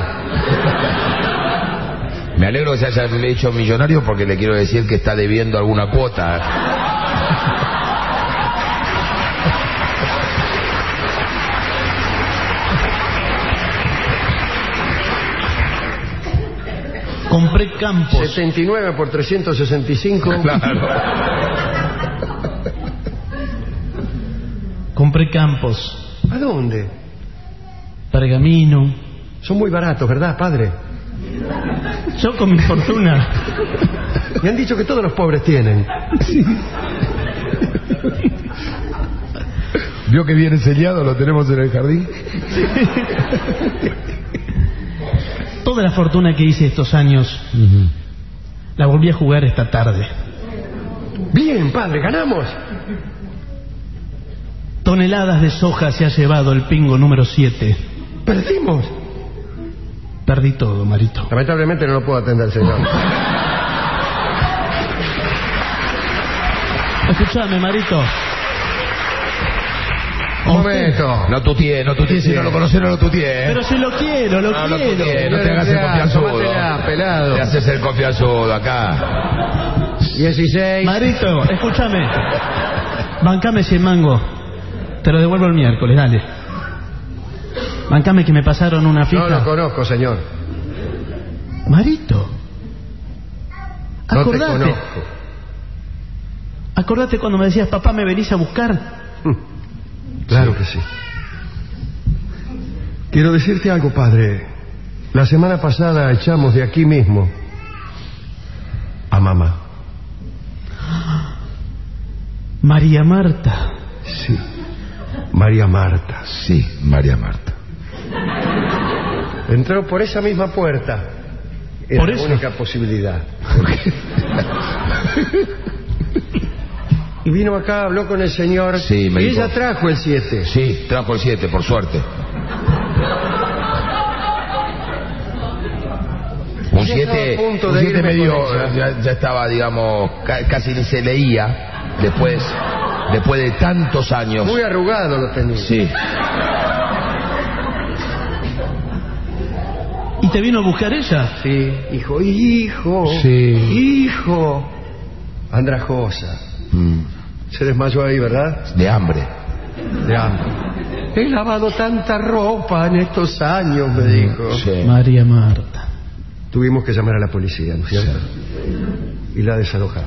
me alegro que se haya hecho millonario porque le quiero decir que está debiendo alguna cuota. Compré campos. setenta y nueve por trescientos sesenta y cinco. Claro. Compré campos. ¿A dónde? Pergamino. Son muy baratos, ¿verdad, padre? Yo con mi fortuna. Me han dicho que todos los pobres tienen. ¿Vio que bien enseñado lo tenemos en el jardín? Toda la fortuna que hice estos años la volví a jugar esta tarde. Bien, padre, ganamos. Toneladas de soja se ha llevado el pingo número siete. Perdimos. Perdí todo, Marito. Lamentablemente no lo puedo atender, señor. Escuchame, Marito. Un momento. No tutie, no tutie, si no lo conoces no lo tutie, ¿eh? Pero si lo quiero, lo No, no quiero. tutie, no te hagas el Ya, confianzudo. tómatela, pelado. Te haces el confianzudo acá. dieciséis. Marito, escúchame. Bancame cien mango. Te lo devuelvo el miércoles, dale. Bancame que me pasaron una No fija. lo conozco, señor. Marito. No te Acordate. conozco. Acordate cuando me decías, papá, ¿me venís a buscar? Claro que sí. Quiero decirte algo, padre. La semana pasada echamos de aquí mismo a mamá. María Marta. Sí. María Marta. Sí, María Marta. Entró por esa misma puerta. Era ¿Por la eso? única posibilidad. Y vino acá, habló con el señor. Sí, me y dijo. ella trajo el siete. Sí, trajo el siete, por suerte. Un Ya siete, estaba a punto un de siete irme medio, con ella. ya, ya estaba, digamos, ca- casi ni se leía después, después de tantos años. Muy arrugado lo tenía. Sí. ¿Y te vino a buscar ella? Sí, hijo, hijo. Sí. Hijo. Andrajosa. Mm, Se desmayó ahí, ¿verdad? de hambre. De hambre. He lavado tanta ropa en estos años, me dijo. Sí. María Marta. tuvimos que llamar a la policía, ¿no es cierto? Y la desalojamos.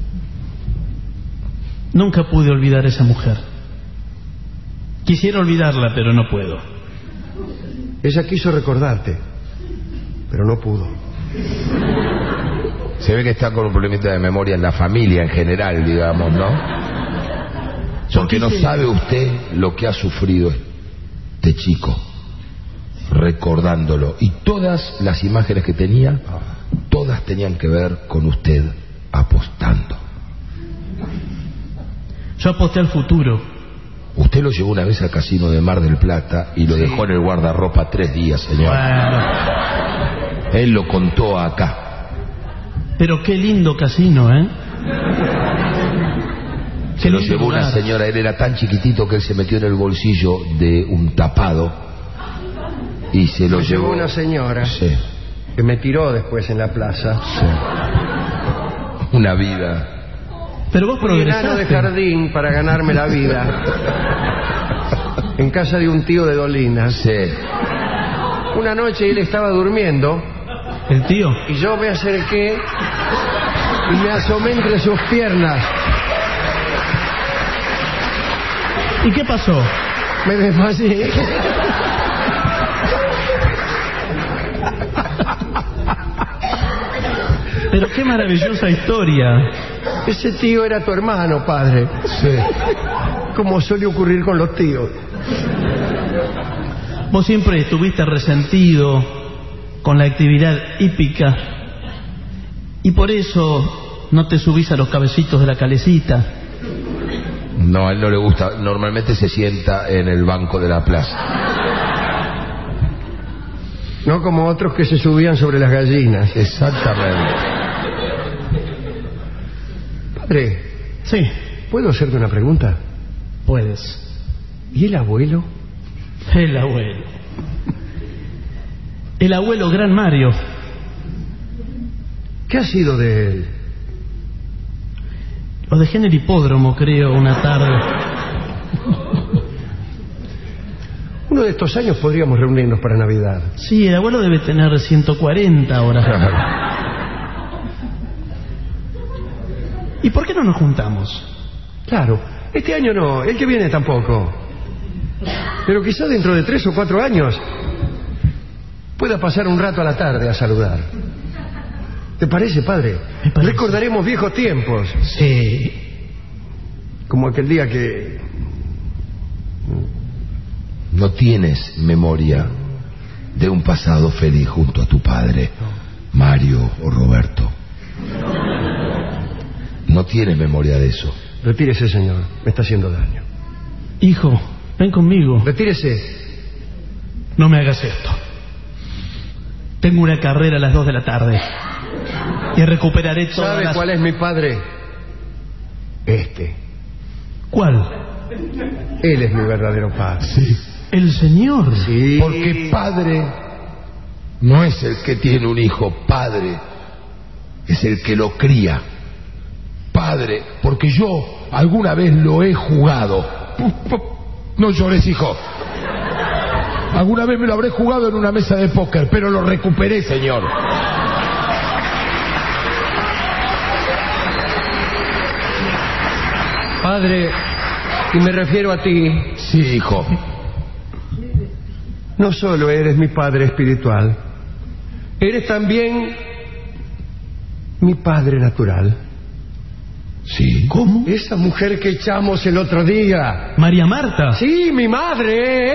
Nunca pude olvidar a esa mujer. Quisiera olvidarla, pero no puedo. Ella quiso recordarte, pero no pudo. Se ve que está con un problemita de memoria en la familia en general, digamos, ¿no? Porque no sabe usted lo que ha sufrido este chico, recordándolo. Y todas las imágenes que tenía, todas tenían que ver con usted apostando. Yo aposté al futuro. Usted lo llevó una vez al casino de Mar del Plata y lo sí. dejó en el guardarropa tres días, señor. Bueno. Él lo contó acá. Pero qué lindo casino, ¿eh? Se lo llevó lugar. Una señora, él era tan chiquitito que él se metió en el bolsillo de un tapado y se lo, lo llevó. llevó una señora sí. que me tiró después en la plaza. Sí. Una vida. Pero vos progresaste. Un enano de jardín para ganarme la vida. En casa de un tío de Dolina. Sí. Una noche él estaba durmiendo. ¿El tío? Y yo me acerqué y me asomé entre sus piernas. ¿Y qué pasó? Me desmayé. Pero qué maravillosa historia. Ese tío era tu hermano, padre. Sí. Como suele ocurrir con los tíos. Vos siempre estuviste resentido con la actividad hípica y por eso no te subís a los cabecitos de la calecita. No, a él no le gusta. Normalmente se sienta en el banco de la plaza. No como otros que se subían sobre las gallinas. Exactamente. Padre. Sí. ¿Puedo hacerte una pregunta? Puedes. ¿Y el abuelo? El abuelo. El abuelo Gran Mario. ¿Qué ha sido de él? Lo dejé en el hipódromo, creo, una tarde. Uno de estos años podríamos reunirnos para Navidad. Sí, el abuelo debe tener ciento cuarenta ahora. ¿Y por qué no nos juntamos? Claro, este año no, el que viene tampoco. Pero quizá dentro de tres o cuatro años pueda pasar un rato a la tarde a saludar. ¿Te parece, padre? Me parece. Recordaremos viejos tiempos. Sí. Como aquel día que... No tienes memoria de un pasado feliz junto a tu padre, Mario o Roberto. No tienes memoria de eso. Retírese, señor. Me está haciendo daño. Hijo, ven conmigo. Retírese. No me hagas esto. Tengo una carrera a las dos de la tarde. Y recuperaré todas ¿Sabe las... cuál es mi padre? Este. ¿Cuál? Él es mi verdadero padre. Sí. ¿El señor? Sí. Porque padre no es el que tiene un hijo. Padre es el que lo cría. Padre, porque yo alguna vez lo he jugado. No llores, hijo. Alguna vez me lo habré jugado en una mesa de póker, pero lo recuperé, señor. Padre, y me refiero a ti. Sí, hijo. No solo eres mi padre espiritual, eres también mi padre natural. Sí. ¿Cómo? Esa mujer que echamos el otro día. María Marta. Sí, mi madre.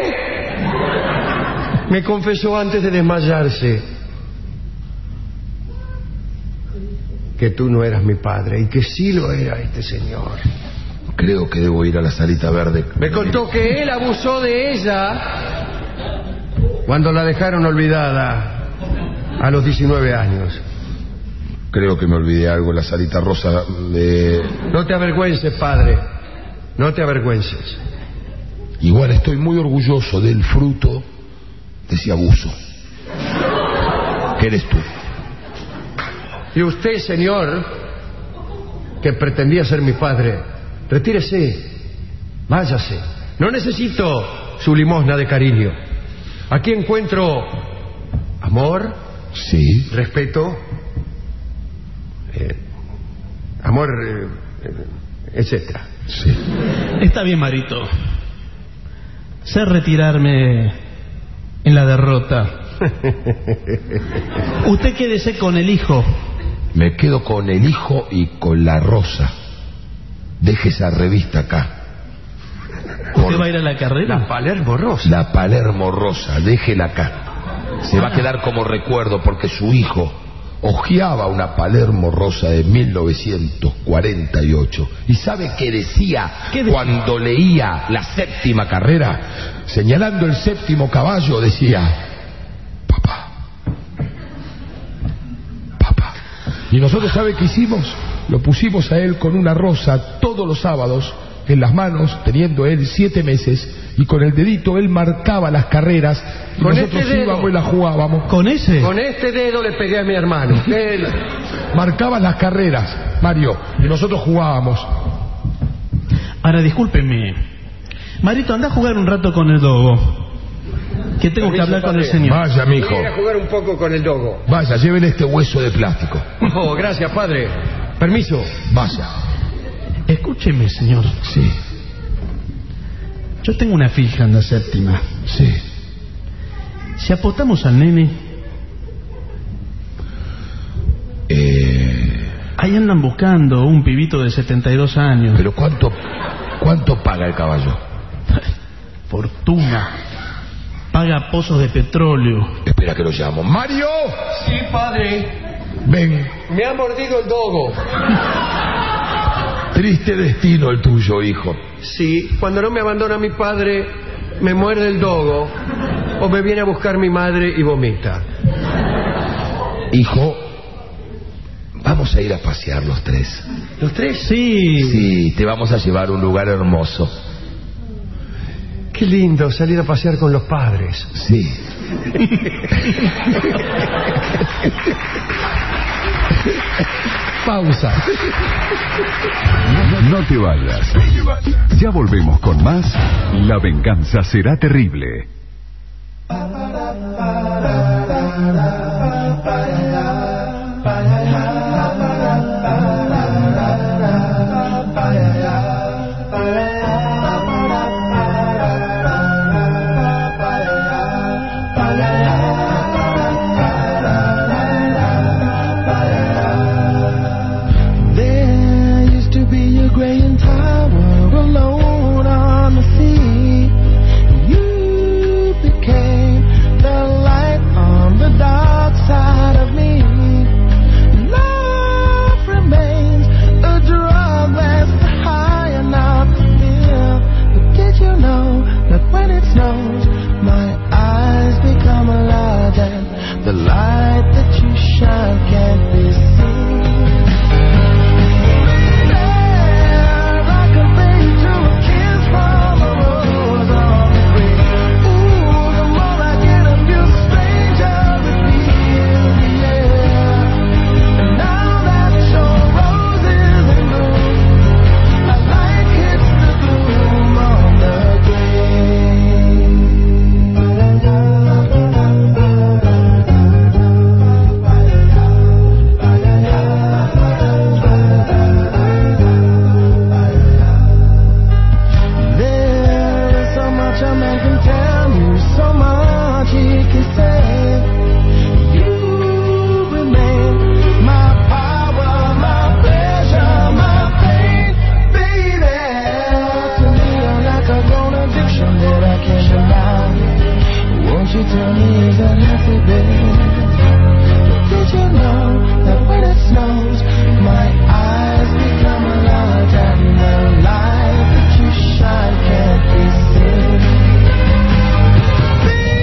Me confesó antes de desmayarse que tú no eras mi padre y que sí lo era este señor. Creo que debo ir a la salita verde. Me contó que él abusó de ella cuando la dejaron olvidada a los diecinueve años. Creo que me olvidé algo en la salita rosa de... No te avergüences, padre. No te avergüences. Igual estoy muy orgulloso del fruto de ese abuso. ¿Qué eres tú? Y usted, señor, que pretendía ser mi padre, retírese, váyase. No necesito su limosna de cariño. Aquí encuentro amor, Sí. respeto, eh, amor, eh, etcétera. Sí. Está bien, Marito. Sé retirarme en la derrota. Usted quédese con el hijo. Me quedo con el hijo y con la rosa. Deje esa revista acá. ¿Usted va a ir a la carrera? La Palermo Rosa. La Palermo Rosa, déjela acá. Se va a quedar como recuerdo porque su hijo hojeaba una Palermo Rosa de mil novecientos cuarenta y ocho. ¿Y sabe qué decía, ¿Qué decía? Cuando leía la séptima carrera? Señalando el séptimo caballo decía: papá, papá. Y nosotros, ¿sabe qué hicimos? Lo pusimos a él con una rosa todos los sábados en las manos, teniendo él siete meses, y con el dedito él marcaba las carreras y Con nosotros este dedo. íbamos y las jugábamos. ¿Con ese? Con este dedo le pegué a mi hermano. Él... Marcaban las carreras, Mario, y nosotros jugábamos. Ahora, discúlpeme. Marito, anda a jugar un rato con el dogo. Que tengo que Permiso, hablar con padre. el señor. Vaya, mijo. Voy a ir a jugar un poco con el dogo. Vaya, llévele este hueso de plástico. Oh, gracias, padre. Permiso. Vaya. Escúcheme, señor. Sí, Yo tengo una fija en la séptima. sí. Si apostamos al nene, Eh, ahí andan buscando un pibito de setenta y dos años. pero ¿cuánto, cuánto paga el caballo? Fortuna. Paga pozos de petróleo. Espera que lo llamo. ¡Mario! Sí, padre. Ven. Me ha mordido el dogo. Triste destino el tuyo, hijo. Sí, cuando no me abandona mi padre, me muerde el dogo. O me viene a buscar mi madre y vomita. Hijo, vamos a ir a pasear los tres. ¿Los tres? Sí. Sí, te vamos a llevar a un lugar hermoso. Qué lindo salir a pasear con los padres. Sí. Pausa. No te vayas. Ya volvemos con más. La venganza será terrible. There used to be a graying tower alone on the sea. You became the light on the dark side of me. Love remains a drug that's high enough to feel. But did you know that when it snows, my eyes become alive and the light that you shine can't be seen? Be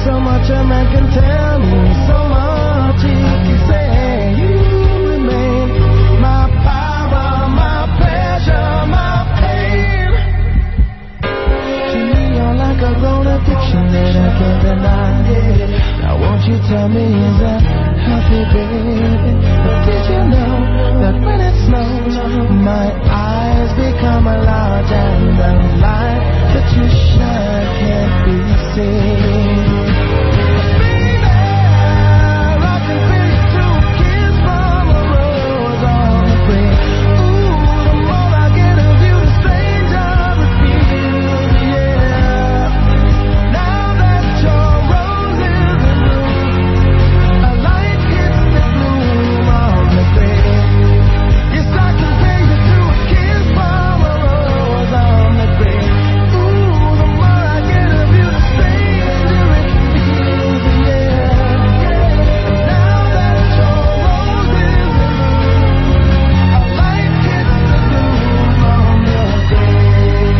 so much a man can tell me so much. He keeps saying you remain my power, my pleasure, my pain. To me you're like a grown addiction that I can't deny. Now won't you tell me is that happy, baby? But did you know that when it snows my eyes become a large and the light that you shine can't be seen? Baby, I can feel you to a kiss from a rose on the green. Ooh, the more I get of you, the stranger it feels, yeah. Now that your rose is in bloom, a light hits the gloom on the green. Yes, I can feel you to a kiss from a rose on the green. Ooh, the more I get of you, the stranger it feels, yeah. Now that your rose is in bloom, a light hits the gloom on the green.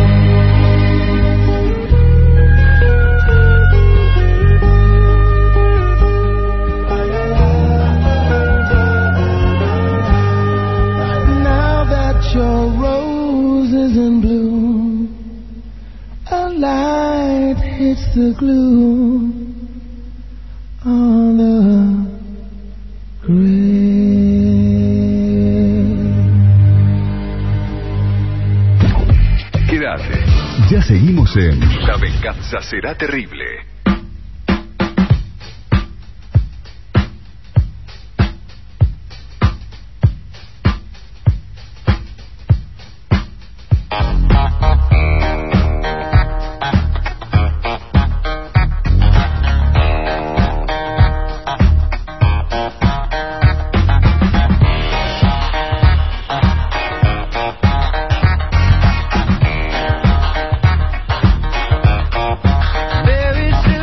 Now that your rose is in bloom, a light hits the gloom on the grave. Quédate. Ya seguimos en La venganza será terrible. Very soon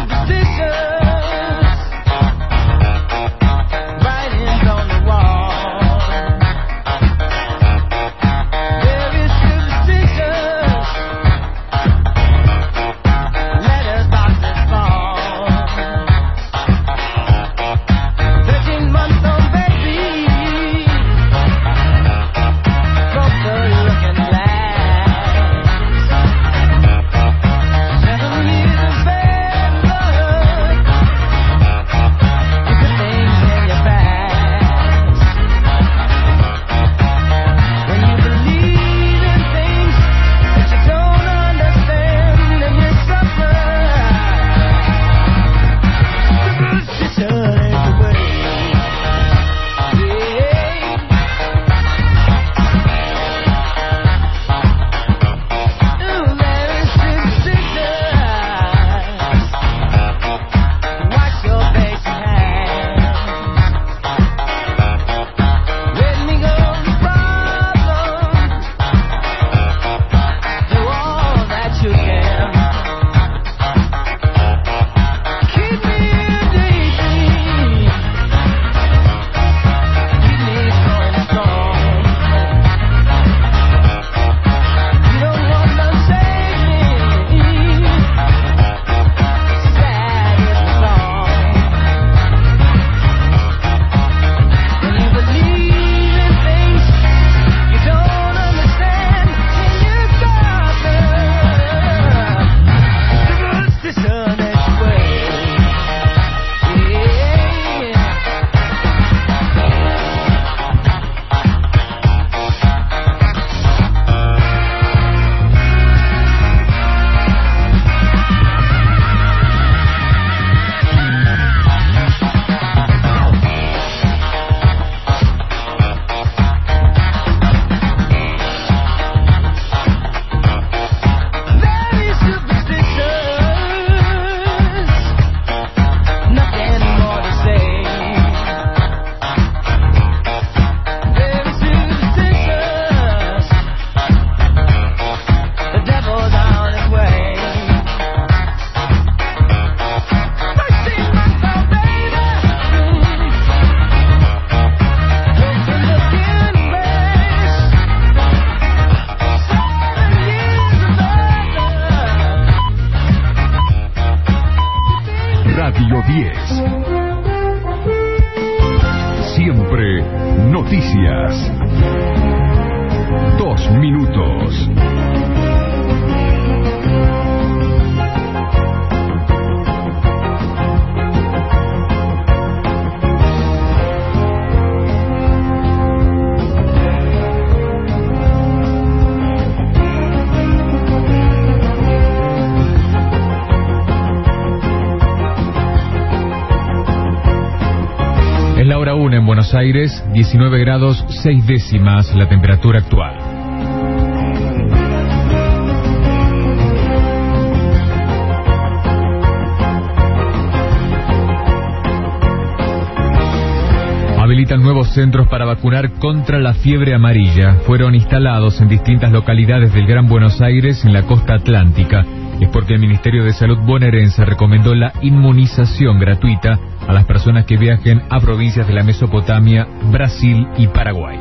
diez. Siempre noticias. Dos minutos. La hora una en Buenos Aires, diecinueve grados seis décimas la temperatura actual. Habilitan nuevos centros para vacunar contra la fiebre amarilla. Fueron instalados en distintas localidades del Gran Buenos Aires en la costa atlántica. Es porque el Ministerio de Salud bonaerense recomendó la inmunización gratuita a las personas que viajen a provincias de la Mesopotamia, Brasil y Paraguay.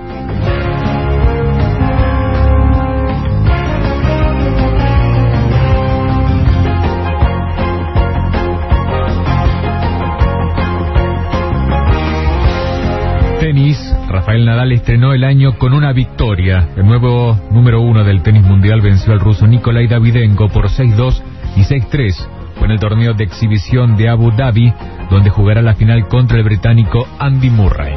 Tenis, Rafael Nadal estrenó el año con una victoria. El nuevo número uno del tenis mundial venció al ruso Nikolai Davydenko por seis dos y seis tres. Fue en el torneo de exhibición de Abu Dhabi, donde jugará la final contra el británico Andy Murray.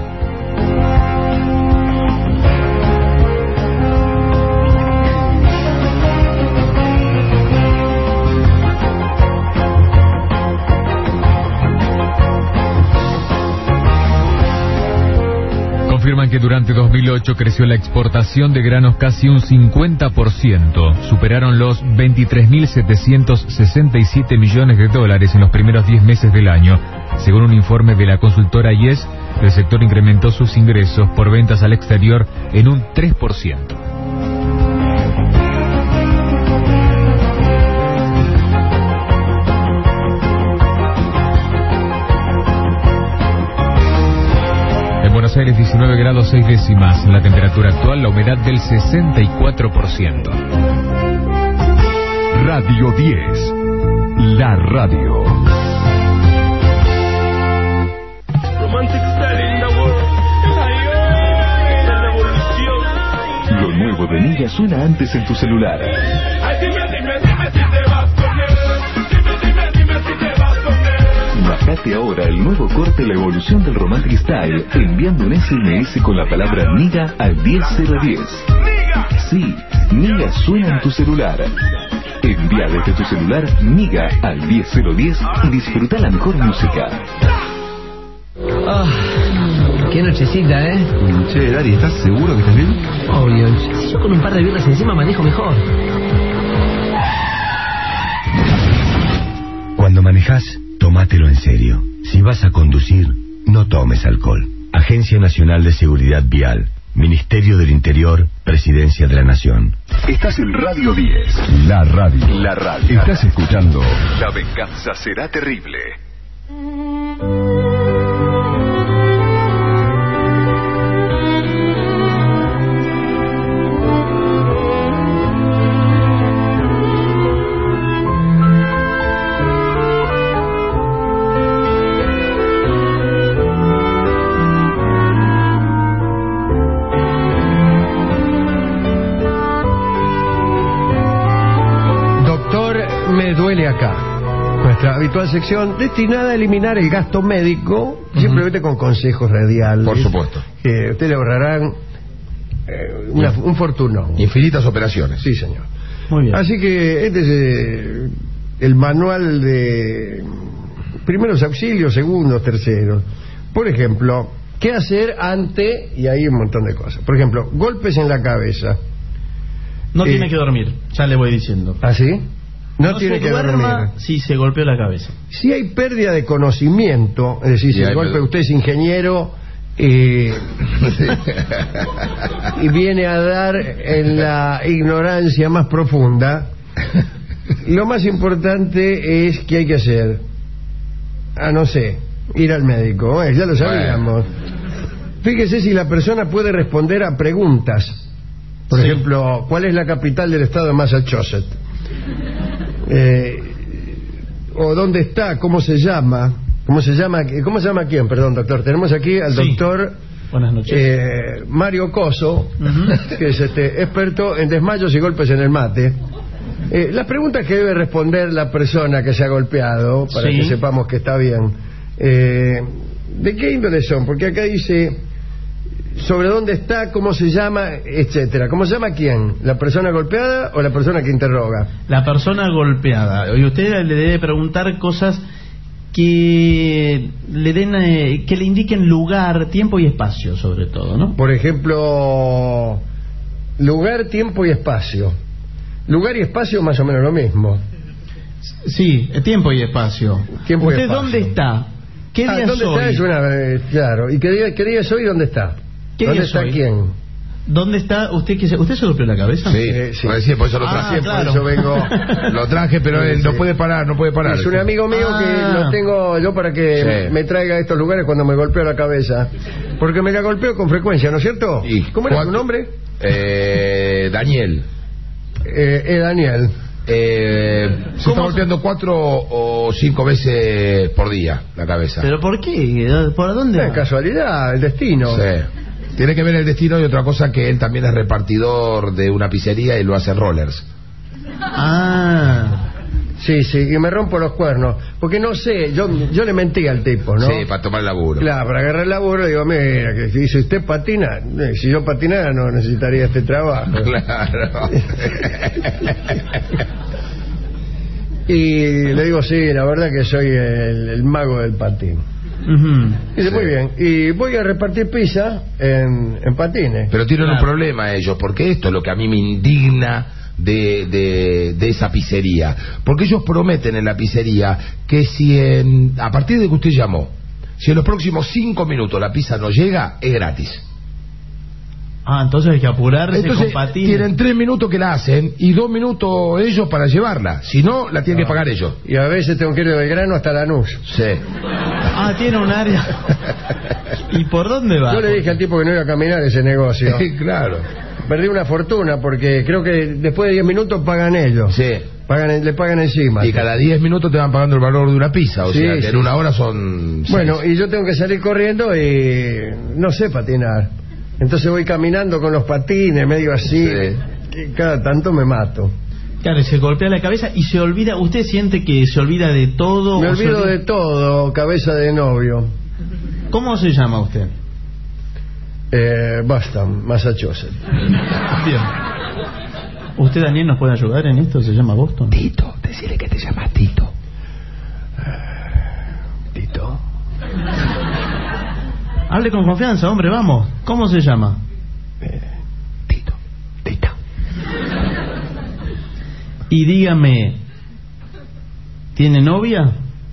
Confirman que durante dos mil ocho creció la exportación de granos casi un cincuenta por ciento. Superaron los veintitrés mil setecientos sesenta y siete millones de dólares en los primeros diez meses del año. Según un informe de la consultora Yes, el sector incrementó sus ingresos por ventas al exterior en un tres por ciento. Buenos Aires diecinueve grados seis décimas, la temperatura actual, la humedad del sesenta y cuatro por ciento. Radio diez, la radio. Lo nuevo de Niga suena antes en tu celular. Bajate ahora el nuevo corte La Evolución del Romantic Style enviando un ese eme ese con la palabra Niga al diez cero diez. Sí, Niga suena en tu celular. Envía desde tu celular Niga al diez cero diez y disfruta la mejor música. Oh, qué nochecita, ¿eh? Che, Dari, ¿estás seguro que estás bien? Obvio. Si yo con un par de birras encima manejo mejor. Cuando manejas, tómatelo en serio. Si vas a conducir, no tomes alcohol. Agencia Nacional de Seguridad Vial, Ministerio del Interior, Presidencia de la Nación. Estás en Radio diez, la radio. La radio. Estás escuchando La venganza será terrible. Acá, nuestra habitual sección destinada a eliminar el gasto médico, uh-huh. simplemente con consejos radiales. Por supuesto. Que usted le ahorrarán eh, una, un fortunón. Infinitas operaciones. Sí, señor. Muy bien. Así que este es eh, el manual de primeros auxilios, segundos, terceros. Por ejemplo, ¿qué hacer ante? Y hay un montón de cosas. Por ejemplo, golpes en la cabeza. No eh, tiene que dormir, ya le voy diciendo. ¿Ah, sí? No, no tiene que dormir si se golpeó la cabeza. Si hay pérdida de conocimiento, es decir, si el golpe usted es ingeniero eh, y viene a dar en la ignorancia más profunda, lo más importante es que hay que hacer, ah, no sé, ir al médico, eh, ya lo sabíamos. Fíjese si la persona puede responder a preguntas. Por sí. ejemplo, ¿cuál es la capital del estado de Massachusetts? Eh, o dónde está, cómo se llama, ¿Cómo se llama? ¿Cómo se llama quién? Perdón, doctor. Tenemos aquí al Sí. doctor Buenas noches. eh, Mario Coso, uh-huh. que es este experto en desmayos y golpes en el mate. Eh, las preguntas que debe responder la persona que se ha golpeado, para Sí. que sepamos que está bien, eh, ¿de qué índole son? Porque acá dice sobre dónde está, cómo se llama, etcétera. ¿Cómo se llama quién? ¿La persona golpeada o la persona que interroga? La persona golpeada. Y usted le debe preguntar cosas que le den, eh, que le indiquen lugar, tiempo y espacio, sobre todo, ¿no? Por ejemplo, lugar, tiempo y espacio. Lugar y espacio más o menos lo mismo. Sí, tiempo y espacio. Tiempo y ¿Usted espacio. dónde está? ¿Qué Ah, día ¿dónde soy? está? Es una, eh, claro. ¿Y qué día, qué día soy y dónde está? ¿Qué ¿Dónde día está soy? quién? ¿Dónde está usted? Que se... ¿Usted se golpeó la cabeza? Sí, Eh, sí. por decir, por eso lo Ah, traje. claro. Por eso vengo. Lo traje, pero él no Sí. puede parar, no puede parar. Es un amigo mío Ah. que lo tengo yo para que Sí. me traiga a estos lugares cuando me golpeo la cabeza. Porque me la golpeo con frecuencia, ¿no es cierto? Y ¿Cómo era tu cuatro- nombre? Eh, Daniel. Eh, eh, Daniel. Eh, se está ¿Cómo? golpeando cuatro o cinco veces por día la cabeza. ¿Pero por qué? ¿Por dónde Es va? casualidad, el destino. Sí. Tiene que ver el destino y otra cosa que él también es repartidor de una pizzería y lo hace en rollers. Ah, Sí, sí, y me rompo los cuernos. Porque no sé, yo, yo le mentí al tipo, ¿no? Sí, para tomar el laburo. Claro, para agarrar el laburo le digo, mira, que si usted patina, eh, si yo patinara no necesitaría este trabajo. Claro. Y le digo, sí, la verdad que soy el, el mago del patín. uh-huh. Dice, Sí. muy bien, y voy a repartir pizza en, en patines. Pero tienen Claro. un problema ellos, porque esto es lo que a mí me indigna de, de, de esa pizzería. Porque ellos prometen en la pizzería que si en, a partir de que usted llamó, si en los próximos cinco minutos la pizza no llega, es gratis. Ah, entonces hay que apurarse Entonces con patines. tienen tres minutos que la hacen y dos minutos ellos para llevarla. Si no, la tienen que pagar ellos. Y a veces tengo que ir de Belgrano hasta Lanús. Sí. Ah, tiene un área. ¿Y por dónde va? Yo le dije al tipo que no iba a caminar ese negocio. Claro. Perdí una fortuna porque creo que después de diez minutos pagan ellos. Sí. Pagan, le pagan encima. Y cada diez minutos te van pagando el valor de una pizza. O Sí, sea, que sí. en una hora son seis. Bueno, y yo tengo que salir corriendo y no sé patinar. Entonces voy caminando con los patines, medio así. Sí. Que cada tanto me mato. Claro, se golpea la cabeza y se olvida. ¿Usted siente que se olvida de todo? Me o se olvido olvida- de todo, cabeza de novio. ¿Cómo se llama usted? Eh, Boston, Massachusetts. Bien. ¿Usted, Daniel, nos puede ayudar en esto? ¿Se llama Boston? Tito, decirle que te llamas Tito. Tito. Hable con confianza, hombre, vamos. ¿Cómo se llama? Eh, Tito, Tito. Y dígame, ¿tiene novia?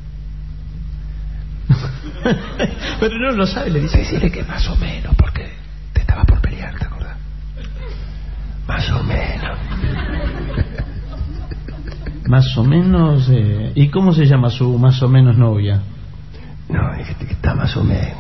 Pero no lo sabe, le dice. Decirle que más o menos, porque te estaba por pelear, ¿te acordás? Más o menos. Más o menos. Eh, ¿Y cómo se llama su más o menos novia? No, dijiste que está más o menos.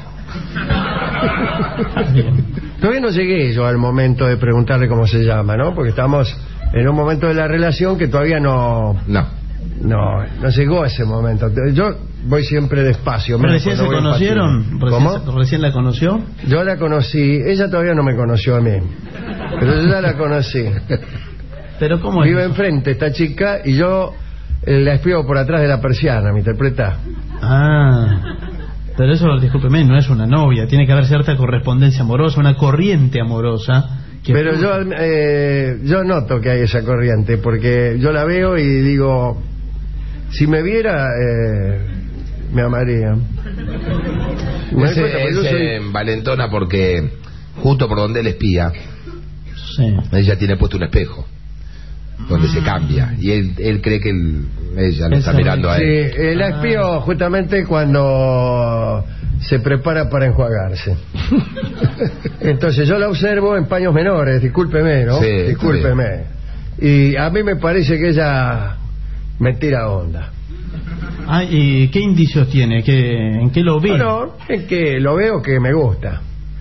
Bien. Todavía no llegué yo al momento de preguntarle cómo se llama, ¿no? Porque estamos en un momento de la relación que todavía no... No. No, no llegó a ese momento. Yo voy siempre despacio. menos ¿Recién se cuando voy en conocieron? patín. ¿Recién, ¿Cómo? ¿Recién la conoció? Yo la conocí, ella todavía no me conoció a mí, pero yo ya la conocí. ¿Pero cómo es? Vive enfrente esta chica y yo eh, la espío por atrás de la persiana, ¿me interpreta? Ah, pero eso, discúlpeme, no es una novia. Tiene que haber cierta correspondencia amorosa, una corriente amorosa. Que Pero yo, eh, yo noto que hay esa corriente, porque yo la veo y digo, si me viera, eh, me amaría. Me doy Ese, cuenta, porque yo ese soy- valentona porque justo por donde él espía, Sí. ella tiene puesto un espejo donde se cambia y él, él cree que él- ella lo Él está sabe. mirando a Sí, él. eh, la espío justamente cuando se prepara para enjuagarse. Entonces yo la observo en paños menores, discúlpeme, ¿no? Sí, discúlpeme. Y a mí me parece que ella me tira onda. Ah, ¿y qué indicios tiene? ¿Qué, ¿En qué lo ve? Bueno, es que lo veo que me gusta.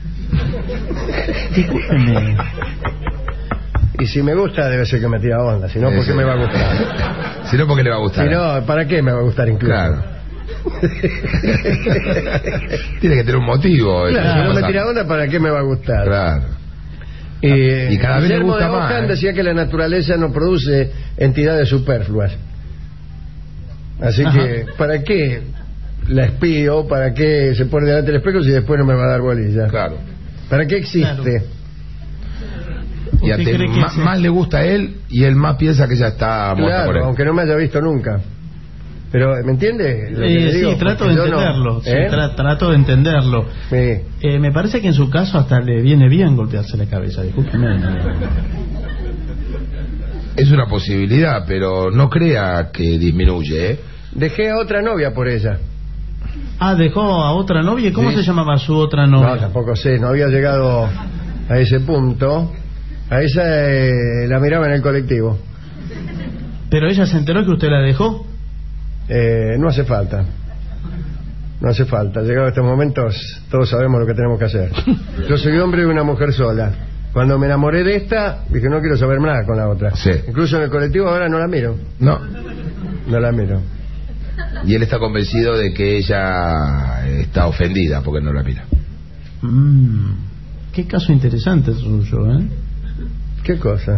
Discúlpeme. Y si me gusta debe ser que me tira onda, si no, ¿por qué Sí. me va a gustar? Si no, porque le va a gustar. Si no, ¿para qué me va a gustar incluso? Claro. Tiene que tener un motivo. Claro, si no me tira onda, ¿para qué me va a gustar? Claro. Eh, y cada vez le gusta de más. Ockham ¿eh? decía que la naturaleza no produce entidades superfluas. Así Ajá. que, ¿para qué la espío? ¿Para qué se pone delante del espejo si después no me va a dar bolilla? Claro. ¿Para qué existe? Claro. Y a te, más, se... más le gusta a él y él más piensa que ya está muerta claro, por él. Aunque no me haya visto nunca. Pero, ¿me entiende? Eh, sí, digo? trato de entenderlo. No, ¿eh? sí, tra trato de entenderlo. Sí. Eh, me parece que en su caso hasta le viene bien golpearse la cabeza. Discúlpeme. Es una posibilidad, pero no crea que disminuye, ¿eh? Dejé a otra novia por ella. Ah, dejó a otra novia. ¿Cómo sí. se llamaba su otra novia? No, tampoco sé. No había llegado a ese punto. A esa eh, la miraba en el colectivo. ¿Pero ella se enteró que usted la dejó? Eh, no hace falta. No hace falta. Llegado a estos momentos, todos sabemos lo que tenemos que hacer. Yo soy hombre y una mujer sola. Cuando me enamoré de esta, dije no quiero saber nada con la otra. Sí. Incluso en el colectivo ahora no la miro. No. No la miro. Y él está convencido de que ella está ofendida porque no la mira. Mm, qué caso interesante el suyo, ¿eh? ¿Qué cosa?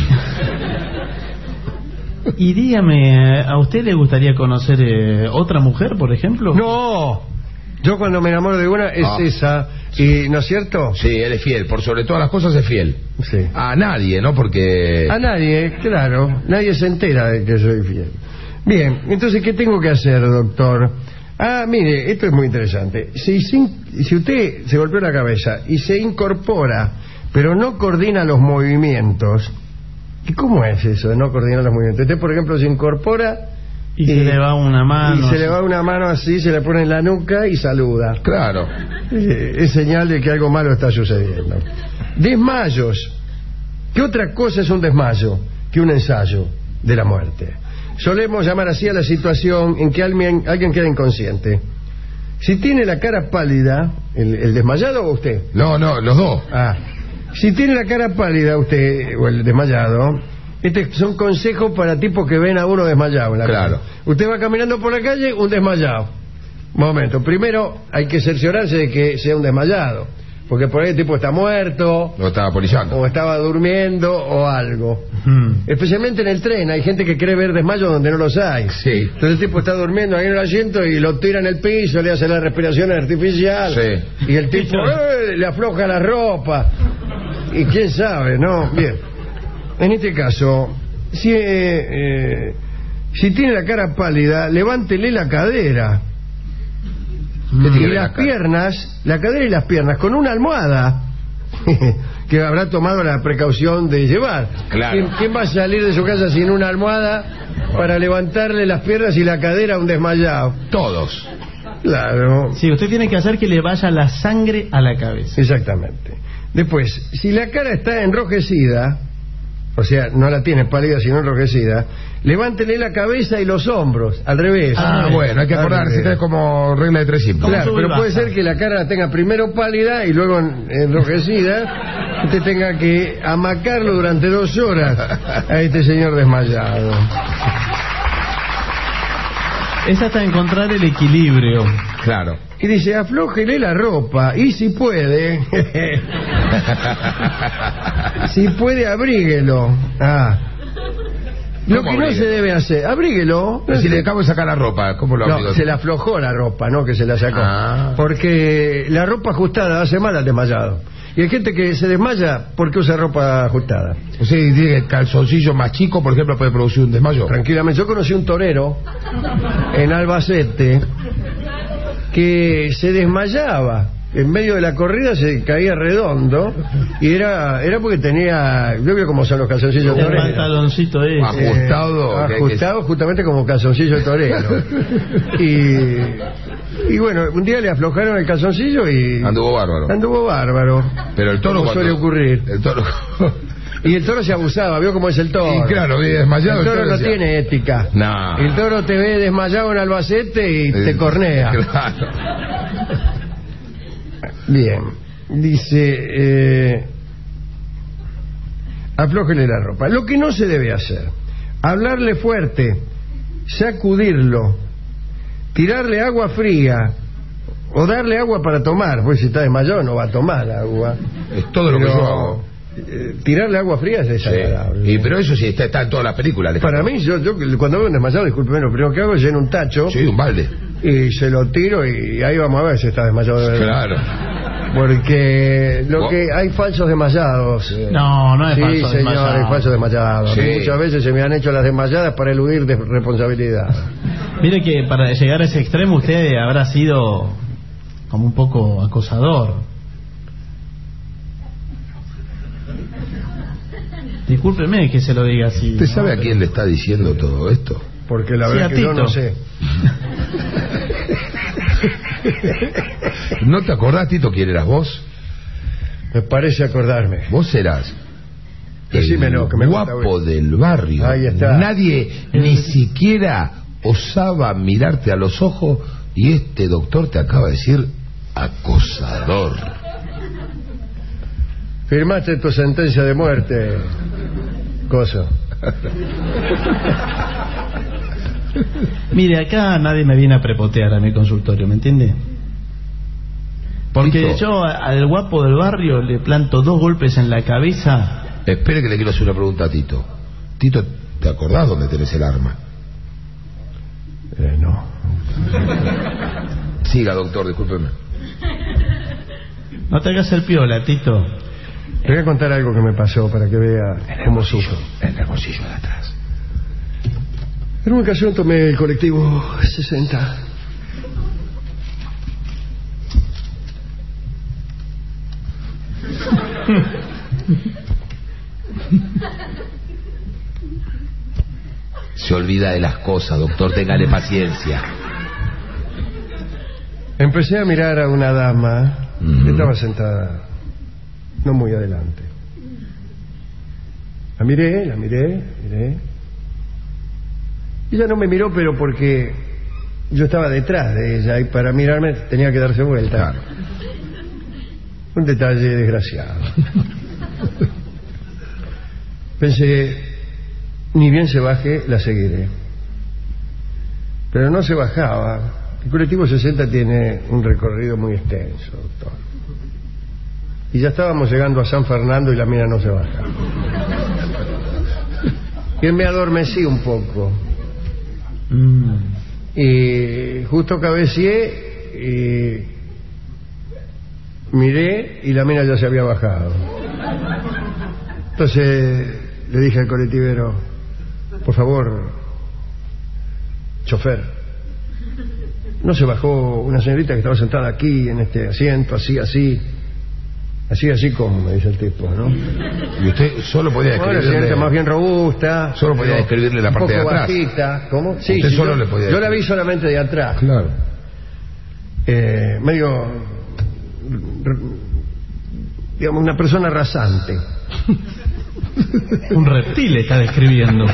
Y dígame, ¿a usted le gustaría conocer eh, otra mujer, por ejemplo? No, yo cuando me enamoro de una es ah. esa, y ¿no es cierto? Sí, él es fiel, por sobre todas las cosas es fiel. Sí. A nadie, ¿no? Porque... A nadie, claro, nadie se entera de que soy fiel. Bien, entonces, ¿qué tengo que hacer, doctor? Ah, mire, esto es muy interesante. Si, si, si usted se golpeó la cabeza y se incorpora, pero no coordina los movimientos... ¿Y cómo es eso de no coordinar los movimientos? Usted, por ejemplo, se incorpora y, y se le va una mano. Y se le va una mano así, se le pone en la nuca y saluda. Claro. Eh, es señal de que algo malo está sucediendo. Desmayos. ¿Qué otra cosa es un desmayo que un ensayo de la muerte? Solemos llamar así a la situación en que alguien, alguien queda inconsciente. Si tiene la cara pálida, ¿el, el desmayado o usted? No, no, los dos. Ah. Si tiene la cara pálida usted, o el desmayado, este son consejos para tipos que ven a uno desmayado en la claro. calle. Usted va caminando por la calle, un desmayado. Momento, primero hay que cerciorarse de que sea un desmayado, porque por ahí el tipo está muerto, o estaba polizando, o estaba durmiendo, o algo. Hmm. Especialmente en el tren, hay gente que cree ver desmayos donde no los hay. Sí. Entonces el tipo está durmiendo ahí en el asiento y lo tira en el piso, le hace la respiración artificial. Sí. Y el tipo ¡eh! le afloja la ropa. Y quién sabe, ¿no? Bien. En este caso, si, eh, eh, si tiene la cara pálida, levántele la cadera. Mm. Y las piernas, la cadera y las piernas, con una almohada que habrá tomado la precaución de llevar. Claro. ¿Quién, ¿Quién va a salir de su casa sin una almohada para levantarle las piernas y la cadera a un desmayado? Todos. Claro. Sí, usted tiene que hacer que le vaya la sangre a la cabeza. Exactamente. Después, si la cara está enrojecida, o sea, no la tiene pálida sino enrojecida, levántele la cabeza y los hombros, al revés. Ah, bueno, hay que acordarse, es como regla de tres simples. Claro, pero puede ser que la cara la tenga primero pálida y luego enrojecida. Usted tenga que amacarlo durante dos horas a este señor desmayado. Es hasta encontrar el equilibrio. Claro. Y dice, aflójele la ropa, y si puede, si puede, abríguelo. Ah. Lo que no abríguelo? se debe hacer, abríguelo. Pero si le acabo de sacar la ropa, ¿cómo lo abrigo? No, se le aflojó la ropa, no que se la sacó. Ah. Porque la ropa ajustada hace mal al desmayado. Y hay gente que se desmaya porque usa ropa ajustada. O sea, dice que el calzoncillo más chico, por ejemplo, puede producir un desmayo. Tranquilamente. Yo conocí un torero en Albacete que se desmayaba en medio de la corrida, se caía redondo y era era porque tenía, yo veo cómo son los calzoncillos el toreros, pantaloncito ese. ajustado eh, ajustado que... justamente como calzoncillo torero. y y bueno, un día le aflojaron el calzoncillo y anduvo bárbaro anduvo bárbaro pero el toro, como cuando... suele ocurrir, el toro y el toro se abusaba, vio cómo es el toro. Y claro, desmayado. El toro, el toro no decía... tiene ética. No. El toro te ve desmayado en Albacete y eh, te cornea. Claro. Bien. Dice, eh, aflójele la ropa. Lo que no se debe hacer, hablarle fuerte, sacudirlo, tirarle agua fría o darle agua para tomar, pues si está desmayado no va a tomar agua. Es todo lo Pero, que yo hago. eh, tirarle agua fría es desagradable. Sí. Y pero eso sí está, está en toda la película. Para mí, yo, yo cuando veo un desmayado, discúlpeme, lo primero que hago es lleno un tacho. Sí, un balde. Y se lo tiro y ahí vamos a ver si está desmayado de verdad. Claro. Porque lo que hay falsos desmayados. No, no es sí, falso señor, desmayado. hay falsos desmayados. Sí. Muchas veces se me han hecho las desmayadas para eludir de responsabilidad. Mire que para llegar a ese extremo usted habrá sido como un poco acosador. Discúlpeme que se lo diga así. ¿Usted sabe a quién le está diciendo todo esto? Porque la Sí, verdad a que yo Tito. no sé. ¿No te acordás, Tito, quién eras vos? Me parece acordarme. Vos eras Decímelo, el que me gusta guapo oír. del barrio. Ahí está. Nadie ni siquiera osaba mirarte a los ojos y este doctor te acaba de decir acosador. Firmaste tu sentencia de muerte, Coso. Mire, acá nadie me viene a prepotear a mi consultorio, ¿me entiende? Porque Tito. yo a- al guapo del barrio le planto dos golpes en la cabeza. Espere que le quiero hacer una pregunta a Tito. Tito, ¿te acordás dónde tenés el arma? Eh, no. Siga, doctor, discúlpeme. No te hagas el piola, Tito. Le voy a contar algo que me pasó para que vea cómo sufro. En el bolsillo de atrás. En una ocasión tomé el colectivo sesenta. Se olvida de las cosas, doctor, téngale paciencia. Empecé a mirar a una dama Ujú. que estaba sentada no muy adelante. La miré, la miré, miré. Ella no me miró, pero porque yo estaba detrás de ella y para mirarme tenía que darse vuelta. Claro. Un detalle desgraciado. Pensé, ni bien se baje, la seguiré. Pero no se bajaba. El colectivo sesenta tiene un recorrido muy extenso, doctor. Y ya estábamos llegando a San Fernando y la mina no se baja. Y me adormecí un poco. Mm. Y justo cabeceé y miré y la mina ya se había bajado. Entonces le dije al colectivero, por favor, chofer, ¿no se bajó una señorita que estaba sentada aquí en este asiento, así, así? Así, así como, me dice el tipo, ¿no? Y usted solo podía Bueno, describirle... señorita más bien robusta. Solo podía pero describirle la un parte de poco atrás. bajita. ¿Cómo? Sí, Usted sí, solo yo, le podía yo la vi describir. solamente de atrás. Claro. Eh, medio, r- digamos, una persona rasante. Un reptil está describiendo.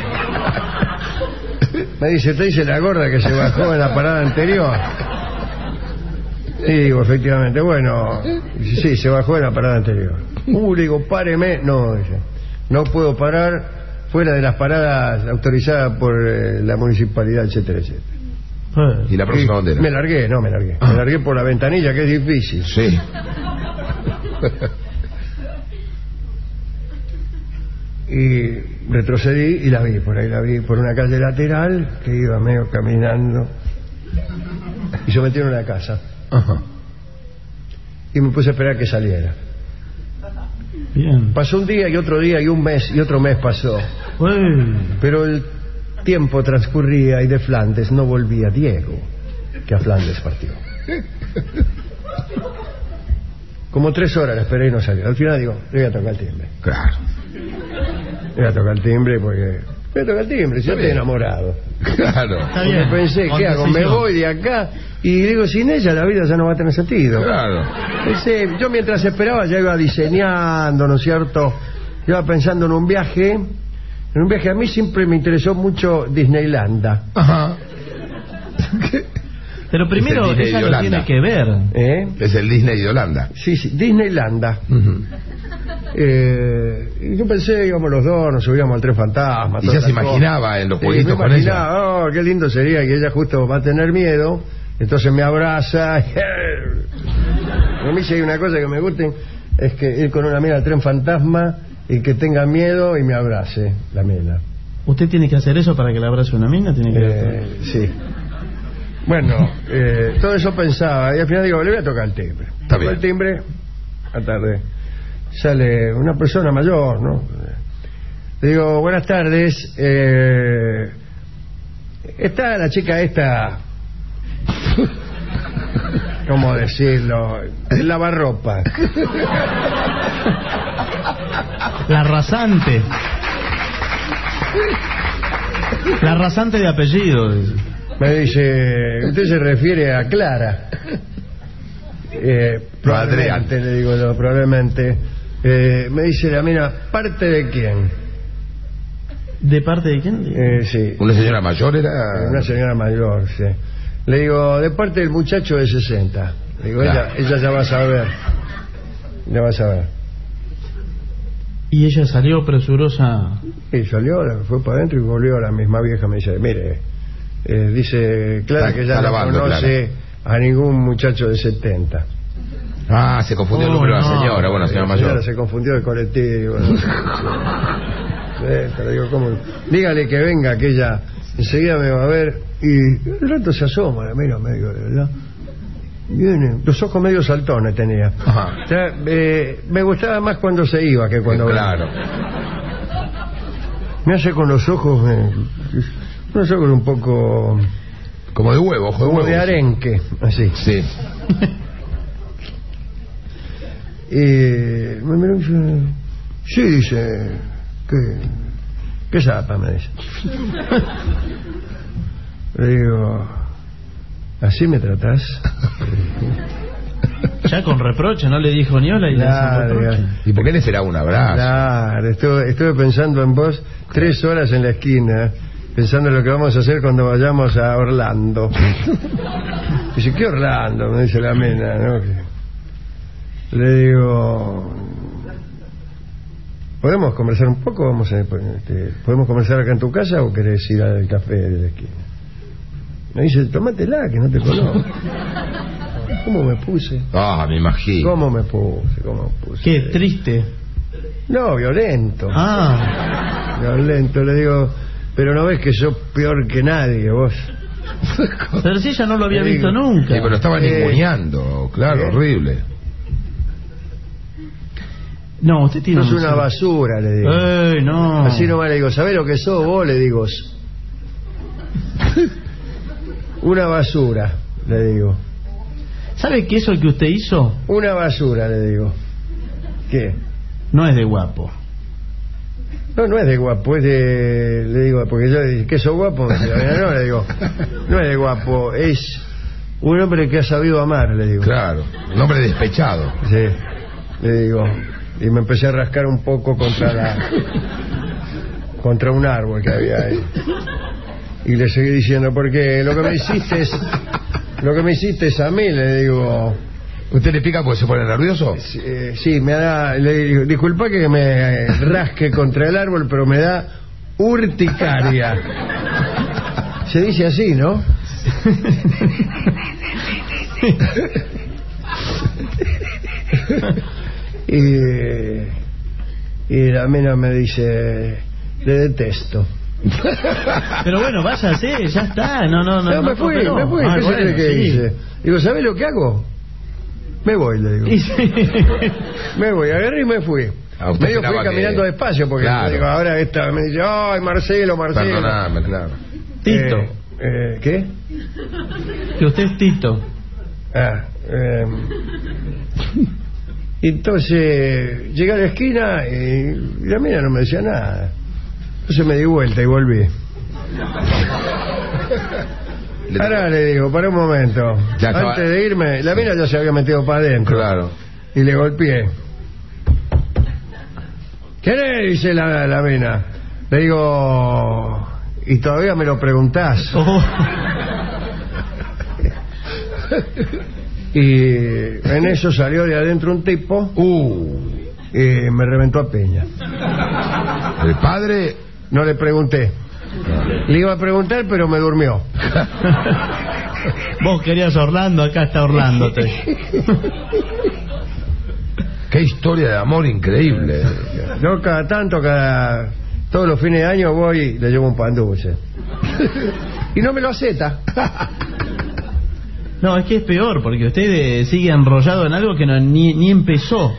Me dice, ¿te dice la gorda que se bajó en la parada anterior? Sí, digo, efectivamente. Bueno, dice, sí, se bajó en la parada anterior. Uh, le digo, páreme. No, dice, no puedo parar fuera de las paradas autorizadas por eh, la municipalidad, etcétera, etcétera. ¿Y la próxima Y dónde era? Me largué, no me largué. Ah. Me largué por la ventanilla, que es difícil. Sí. Y retrocedí y la vi, por ahí la vi, por una calle lateral que iba medio caminando. Y se metió en una casa. Ajá. Y me puse a esperar que saliera. Bien. Pasó un día y otro día y un mes y otro mes pasó. Uy. Pero el tiempo transcurría y de Flandes no volvía Diego, que a Flandes partió. Como tres horas la esperé y no salió. Al final digo, le voy a tocar el timbre. Claro. Le voy a tocar el timbre porque... Le voy a tocar el timbre, si yo estoy enamorado. Claro. Está Porque bien. pensé, Con ¿qué hago? Me decisión. voy de acá y digo, sin ella la vida ya no va a tener sentido. Claro. Pensé, yo mientras esperaba ya iba diseñando, ¿no es cierto? Iba pensando en un viaje. En un viaje a mí siempre me interesó mucho Disneylanda. Ajá. Pero primero Es el Disney ella de lo Holanda. tiene que ver. ¿Eh? Es el Disney de Holanda. Sí, sí, Disneylanda. Ujú. Eh, y yo pensé, íbamos los dos, nos subíamos al tren fantasma. Y ya se imaginaba cosa. En los jueguitos sí, con imaginaba, ella. Oh, qué lindo sería que ella justo va a tener miedo, entonces me abraza. A mí si hay una cosa que me guste es que ir con una mina al tren fantasma y que tenga miedo y me abrace la mina. ¿Usted tiene que hacer eso para que le abrace una mina? ¿Tiene que eh, sí. Bueno, eh, todo eso pensaba y al final digo, le voy a tocar el timbre. Toco el timbre, a tarde. Sale una persona mayor, ¿no? Le digo, buenas tardes. Eh, está la chica esta, ¿cómo decirlo? El lavarropa. La rasante. La rasante de apellido. Me dice, usted se refiere a Clara. Eh, probablemente, le digo yo, probablemente. Eh, me dice la mina, ¿parte de quién? ¿De parte de quién? Eh, sí. ¿Una señora mayor era? Una señora mayor, sí. Le digo, de parte del muchacho de sesenta. Le digo, claro. ella, ella ya va a saber. Ya va a saber. ¿Y ella salió presurosa? Sí, salió, fue para adentro y volvió. La misma vieja me dice, mire, eh, dice Clara está, que ella no lavando, conoce Clara. A ningún muchacho de setenta. Ah, se confundió oh, el número de no. la señora, bueno, señora mayor. Señora se confundió el colectivo. eh, pero digo, ¿cómo? Dígale que venga, que ella enseguida me va a ver. Y el rato se asoma, la mira medio, de verdad. Viene, los ojos medio saltones tenía. Ajá. O sea, eh, me gustaba más cuando se iba que cuando eh, claro. Me hace con los ojos, eh, unos ojos un poco como de huevo, ojo de como huevo. De arenque, así. Sí. Y me miró y dice, sí, dice, ¿qué, qué zapa? Me dice. Le digo, ¿así me tratás? Ya con reproche, no le dijo ni hola y claro, le hizo ¿Y por qué le esperaba un abrazo? Claro, estuve, estuve pensando en vos tres horas en la esquina, pensando en lo que vamos a hacer cuando vayamos a Orlando. Dice, ¿qué Orlando? Me dice la mena, ¿no? Le digo, ¿podemos conversar un poco? Vamos a, este, ¿podemos conversar acá en tu casa o querés ir al café de la esquina? Me dice, tómatela, que no te conozco. ¿Cómo me puse? Ah, me imagino. ¿Cómo me puse? ¿Cómo me puse? ¿Qué? ¿Triste? No, violento. Ah. Violento, le digo, pero no ves que sos peor que nadie, vos. Pero si ella no lo había visto nunca. Sí, pero estaba eh, ninguneando, claro, ¿eh? Horrible. No, usted tiene sos una basura, le digo. Eh, no. Así nomás le digo, ¿sabés lo que sos vos? Le digo. Una basura, le digo. ¿Sabe qué es lo que usted hizo? Una basura, le digo. ¿Qué? No es de guapo. No, no es de guapo, es de... Le digo, porque yo dije, ¿qué sos guapo? No, le digo, no es de guapo, es un hombre que ha sabido amar, le digo. Claro, un hombre despechado. Sí, le digo. Y me empecé a rascar un poco contra la... contra un árbol que había ahí. Y le seguí diciendo, porque lo que me hiciste es... Lo que me hiciste es a mí, le digo... ¿Usted le pica porque se pone nervioso? Sí, eh, sí, me da... Le digo, disculpa que me eh, rasque contra el árbol, pero me da urticaria. Se dice así, ¿no? y, y la mina me dice, le detesto. Pero bueno, váyase, ya está. No, no, no. no me no, fui, no. me fui. Ah, ¿Qué bueno, sé qué sí. hice? Digo, ¿sabés lo que hago? Me voy, le digo. Sí. Me voy, agarré y me fui. Medio fui caminando que... despacio porque claro. digo, ahora esta me dice, ay, Marcelo, Marcelo. Perdóname, claro. Tito. Eh, eh, ¿Qué? Que usted es Tito. Ah, eh... Entonces llegué a la esquina y la mina no me decía nada. Entonces me di vuelta y volví. Ahora le digo, para un momento. Ya Antes acaba... de irme, la mina ya se había metido para adentro. Claro. Y le golpeé. ¿Quién es? Dice la, la mina. Le digo, y todavía me lo preguntás. Oh. Y en eso salió de adentro un tipo. Uh. y me reventó a Peña. El padre... No le pregunté. Le iba a preguntar, pero me durmió. Vos querías Orlando, acá está Orlándote. Qué historia de amor increíble. Yo cada tanto, cada todos los fines de año voy y le llevo un pan dulce. Y no me lo acepta. No, es que es peor, porque usted eh, sigue enrollado en algo que no, ni, ni empezó.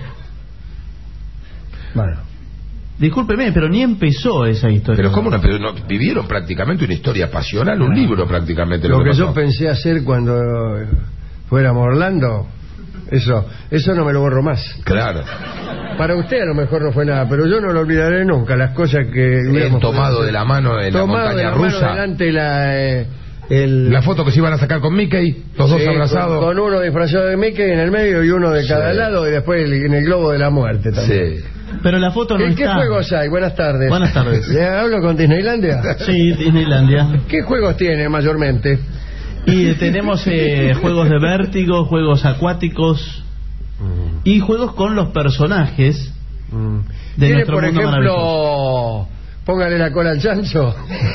Bueno. Discúlpeme, pero ni empezó esa historia. Pero ¿cómo no? Pero no, vivieron prácticamente una historia pasional, un libro prácticamente. Lo, lo que, que pasó. yo pensé hacer cuando fuéramos a Orlando, eso, eso no me lo borro más. Claro. Para usted a lo mejor no fue nada, pero yo no lo olvidaré nunca, las cosas que hubiéramos tomado podido- de la mano en la tomado montaña de la rusa. mano delante la, eh, el, La foto que se iban a sacar con Mickey, los dos sí, abrazados. con, con uno disfrazado de Mickey en el medio y uno de cada Sí. lado, y después el- en el globo de la muerte también. Sí. Pero la foto no ¿En qué está. juegos hay? Buenas tardes. Buenas tardes. ¿Le hablo con Disneylandia? Sí, Disneylandia. ¿Qué juegos tiene mayormente? Y tenemos eh, juegos de vértigo, juegos acuáticos y juegos con los personajes de ¿Tiene, nuestro por mundo maravilloso. ejemplo, póngale la cola al chancho?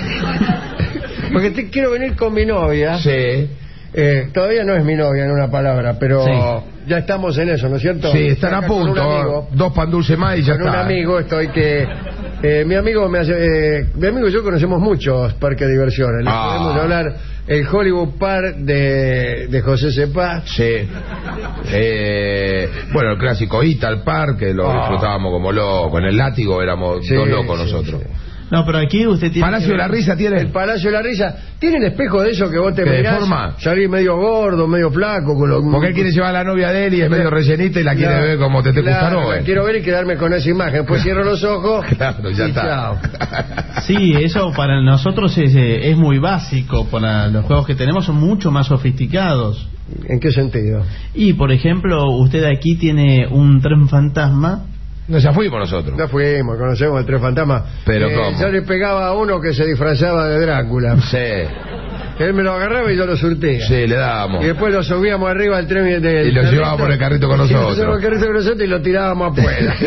Porque te, quiero venir con mi novia. Sí. Eh, todavía no es mi novia en una palabra, pero Sí. ya estamos en eso, ¿no es cierto? Sí, están a Acá con un punto. amigo, Dos pan dulce más y ya con está. un amigo estoy que... eh, mi amigo me hace, eh, mi amigo y yo conocemos muchos parques de diversiones. Les Ah. podemos hablar el Hollywood Park de, de José Cepaz. Sí. Eh, bueno, el clásico Ital Park, que lo Ah. disfrutábamos como locos. En el látigo éramos Sí, dos locos sí, nosotros. sí. No, pero aquí usted tiene. Palacio que de la ver- Risa tiene. El Palacio de la Risa. ¿Tiene el espejo de eso que vos te ¿Que mirás? deforma? Salís medio gordo, medio flaco. Con lo... Porque él quiere llevar a la novia de él y es medio rellenita y la quiere Claro, ver como Tete claro, Custaró. la quiero ver y quedarme con esa imagen. Después cierro los ojos. Claro, ya y está. chao. Sí, eso para nosotros es, eh, es muy básico. Para los juegos que tenemos son mucho más sofisticados. ¿En qué sentido? Y, por ejemplo, usted aquí tiene un tren fantasma. No, ya fuimos nosotros. Ya fuimos, conocemos el Tres Fantasmas. Pero Eh, ¿cómo? Yo le pegaba a uno que se disfrazaba de Drácula. Sí, Él me lo agarraba y yo lo surtía. sí, le dábamos. Y después lo subíamos arriba al tren del Y lo carrito. llevábamos por el carrito con Y lo nosotros. llevábamos el carrito con nosotros y lo tirábamos afuera.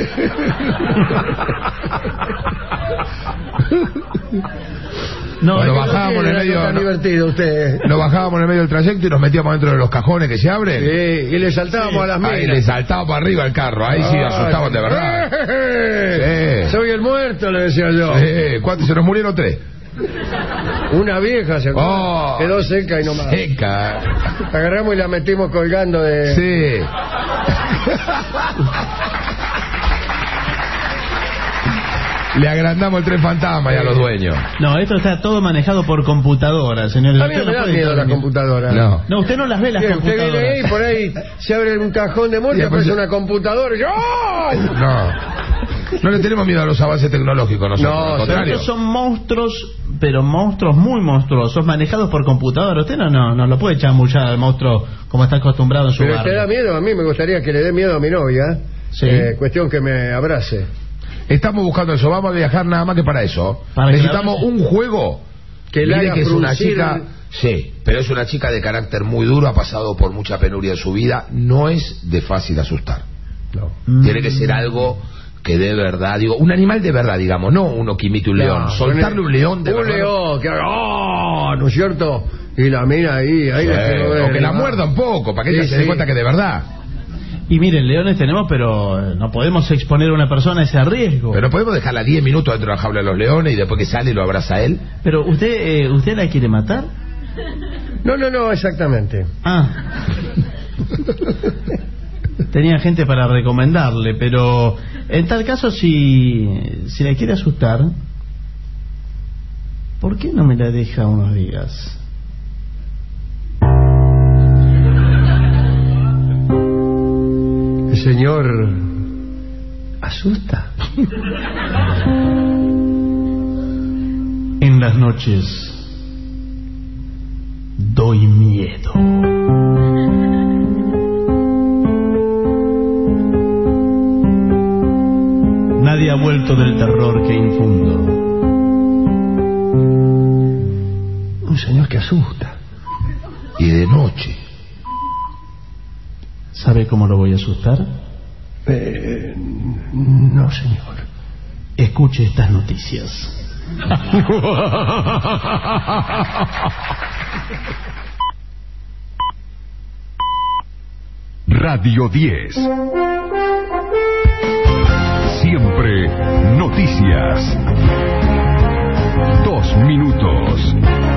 No, Bueno, es que- bajábamos en el Era medio. tan no- divertido usted. Nos bajábamos en el medio del trayecto y nos metíamos dentro de los cajones que se abren. Sí, y le saltábamos a las minas. Ahí le saltaba para arriba el carro. Ahí sí Ay, asustaban de verdad. ¡Eh! Sí. Soy el muerto, le decía yo. Sí, ¿cuántos? Se nos murieron tres. Una vieja se Oh, quedó seca y no más. Seca. La agarramos y la metimos colgando de... Sí. Le agrandamos el tren fantasma y a los dueños. No, esto está todo manejado por computadora, señores. A mí no Usted me no da puede miedo la intervenir. computadora. No. No, usted no las ve las Bien, usted viene ahí y computadoras. por ahí se abre un cajón de muerte y Y después aparece se- una computadora y yo... ¡ay! No. No le tenemos miedo a los avances tecnológicos nosotros, No, al Pero contrario. estos son monstruos, pero monstruos muy monstruosos, manejados por computadora. Usted no, no, no lo puede chamullar al monstruo como está acostumbrado en su Pero te da barrio. miedo, a mí me gustaría que le dé miedo a mi novia. Sí. Eh, cuestión que me abrace. Estamos buscando eso, vamos a viajar nada más que para eso. Para que Necesitamos la- un juego Que la Mire haga que es una fruncir chica, el- sí, pero es una chica de carácter muy duro, ha pasado por mucha penuria en su vida, no es de fácil asustar. No. Mm. Tiene que ser algo que de verdad, digo, un animal de verdad, digamos, no uno que imite un león, No, soltarle un león de un verdad. león que haga ¡oh! ¿No es cierto? Y la mina ahí, ahí Sí, la quiero ver, o que la ¿no? muerda un poco, para que ella Sí, se dé sí. cuenta que de verdad. Y miren, leones tenemos, pero eh, no podemos exponer a una persona a ese riesgo. Pero podemos dejarla diez minutos dentro de la jaula de los leones y después que sale lo abraza a él. Pero usted, eh, ¿usted la quiere matar? No, no, no, exactamente. Ah. Tenía gente para recomendarle, pero en tal caso, si, si la quiere asustar, ¿por qué no me la deja unos días? El señor asusta. En las noches doy miedo. Nadie ha vuelto del terror que infundo. Un señor que asusta. Y de noche. ¿Sabe cómo lo voy a asustar? Eh, no, señor. Escuche estas noticias. Radio diez. Siempre noticias. Dos minutos.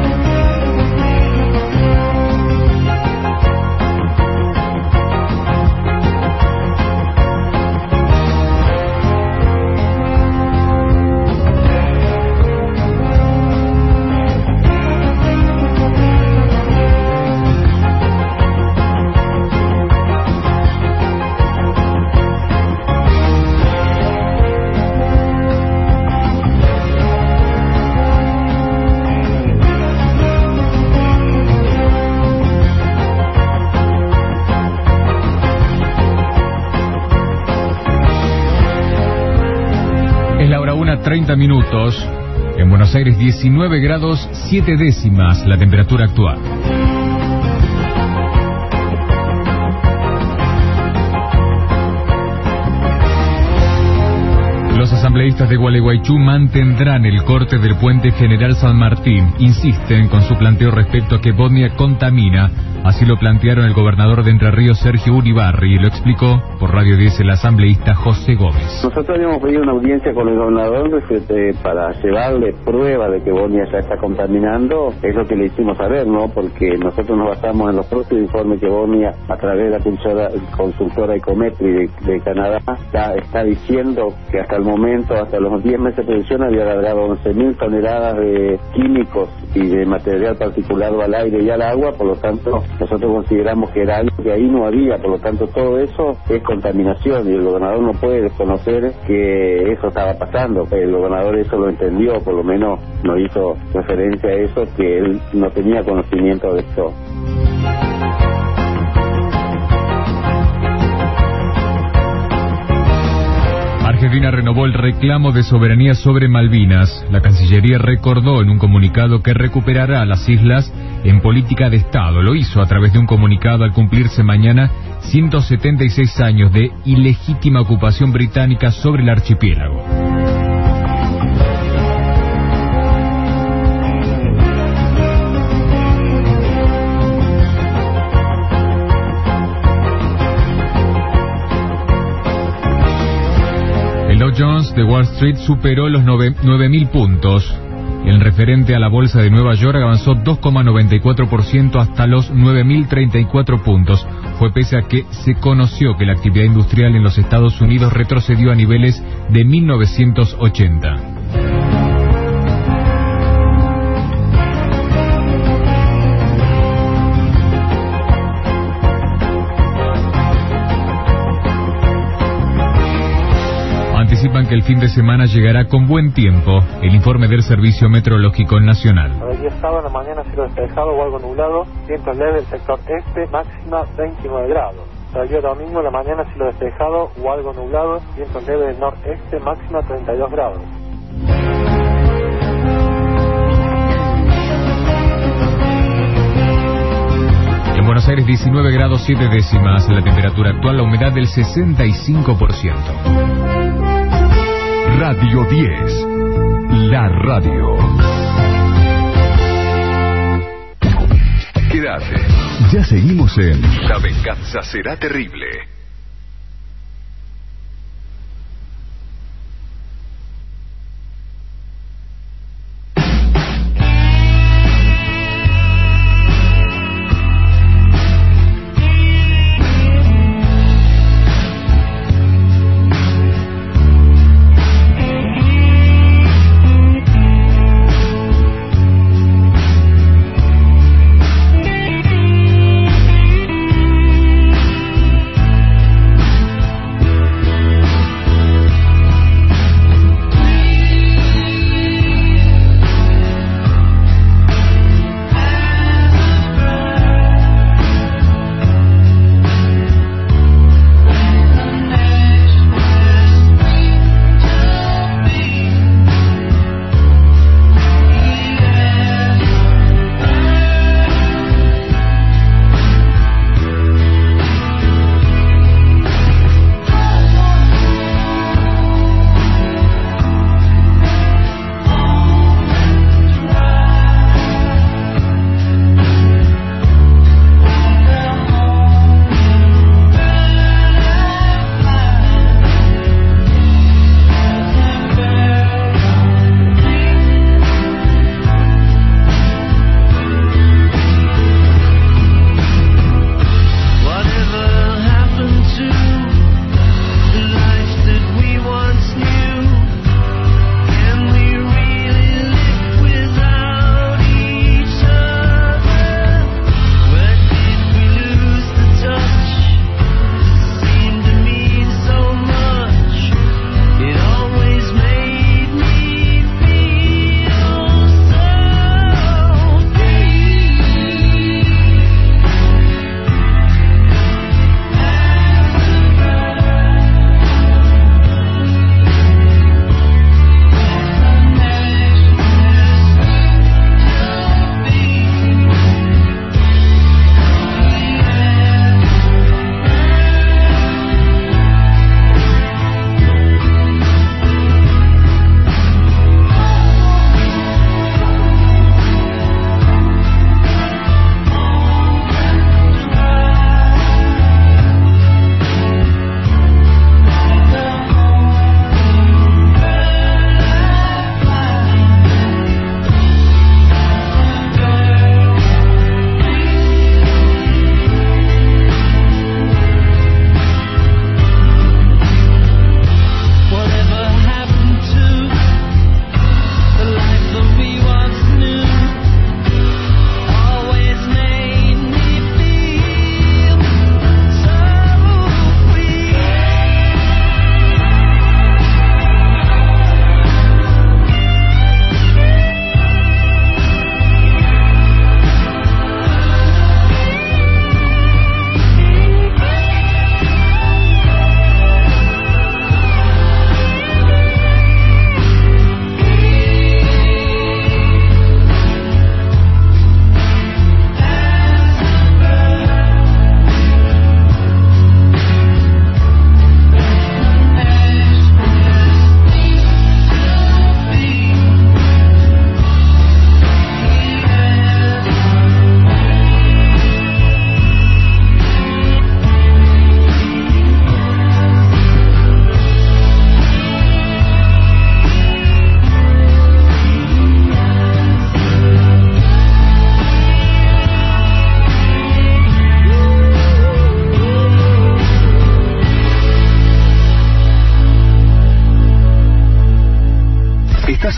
treinta minutos. En Buenos Aires diecinueve grados siete décimas la temperatura actual. Los asambleístas de Gualeguaychú mantendrán el corte del puente General San Martín. Insisten con su planteo respecto a que Bosnia contamina. Así lo plantearon el gobernador de Entre Ríos, Sergio Uribarri, y lo explicó por Radio diez el asambleísta José Gómez. Nosotros habíamos pedido una audiencia con el gobernador este, para llevarle prueba de que Bosnia ya está contaminando. Es lo que le hicimos saber, ¿no? Porque nosotros nos basamos en los propios informes que Bosnia, a través de la consultora, consultora Ecometri de, de Canadá, está, está diciendo que hasta el momento, hasta los diez meses de producción, había largado once mil toneladas de químicos y de material particulado al aire y al agua. Por lo tanto, nosotros consideramos que era algo que ahí no había. Por lo tanto, todo eso es contaminación y el gobernador no puede desconocer que eso estaba pasando. El gobernador eso lo entendió, por lo menos nos hizo referencia a eso, que él no tenía conocimiento de esto. Argentina renovó el reclamo de soberanía sobre Malvinas. La Cancillería recordó en un comunicado que recuperará las islas en política de Estado. Lo hizo a través de un comunicado al cumplirse mañana ciento setenta y seis años de ilegítima ocupación británica sobre el archipiélago. El Dow Jones de Wall Street superó los nueve mil puntos. El referente a la bolsa de Nueva York avanzó dos coma noventa y cuatro por ciento hasta los nueve mil treinta y cuatro puntos. Fue pese a que se conoció que la actividad industrial en los Estados Unidos retrocedió a niveles de mil novecientos ochenta. Anticipan que el fin de semana llegará con buen tiempo. El informe del Servicio Meteorológico Nacional. Para el día sábado en la mañana cielo despejado o algo nublado, vientos leves del sector este, máxima veintinueve grados. Para el día domingo en la mañana cielo despejado o algo nublado, vientos leves del noreste, máxima treinta y dos grados. En Buenos Aires diecinueve grados siete décimas la temperatura actual, la humedad del sesenta y cinco por ciento. Radio diez, la radio. Quédate. Ya seguimos en La venganza será terrible.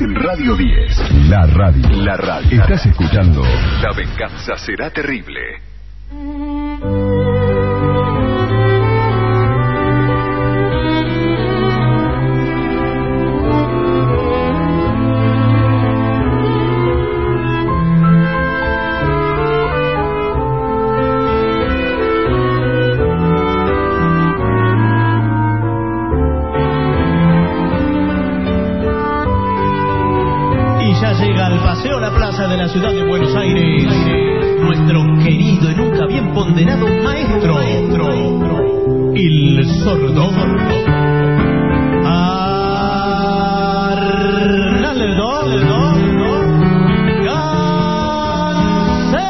en Radio diez. La radio. La radio. Estás escuchando La venganza será terrible. Llega al paseo a la plaza de la ciudad de Buenos Aires, nuestro querido y nunca bien ponderado maestro, maestro el sordo Arnaldo Gansé.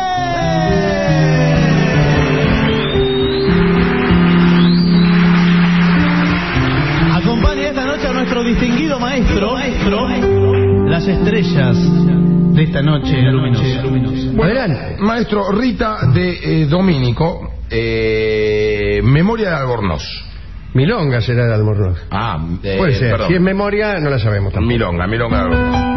Acompaña esta noche a nuestro distinguido maestro, maestro las estrellas de esta noche luminosa. Adelante. Maestro, Rita de eh, Domínico, eh, Memoria de Albornoz. Milonga será de Albornoz. Ah, eh, puede ser. Perdón. Si es memoria, no la sabemos tampoco. Milonga, Milonga de Albornoz.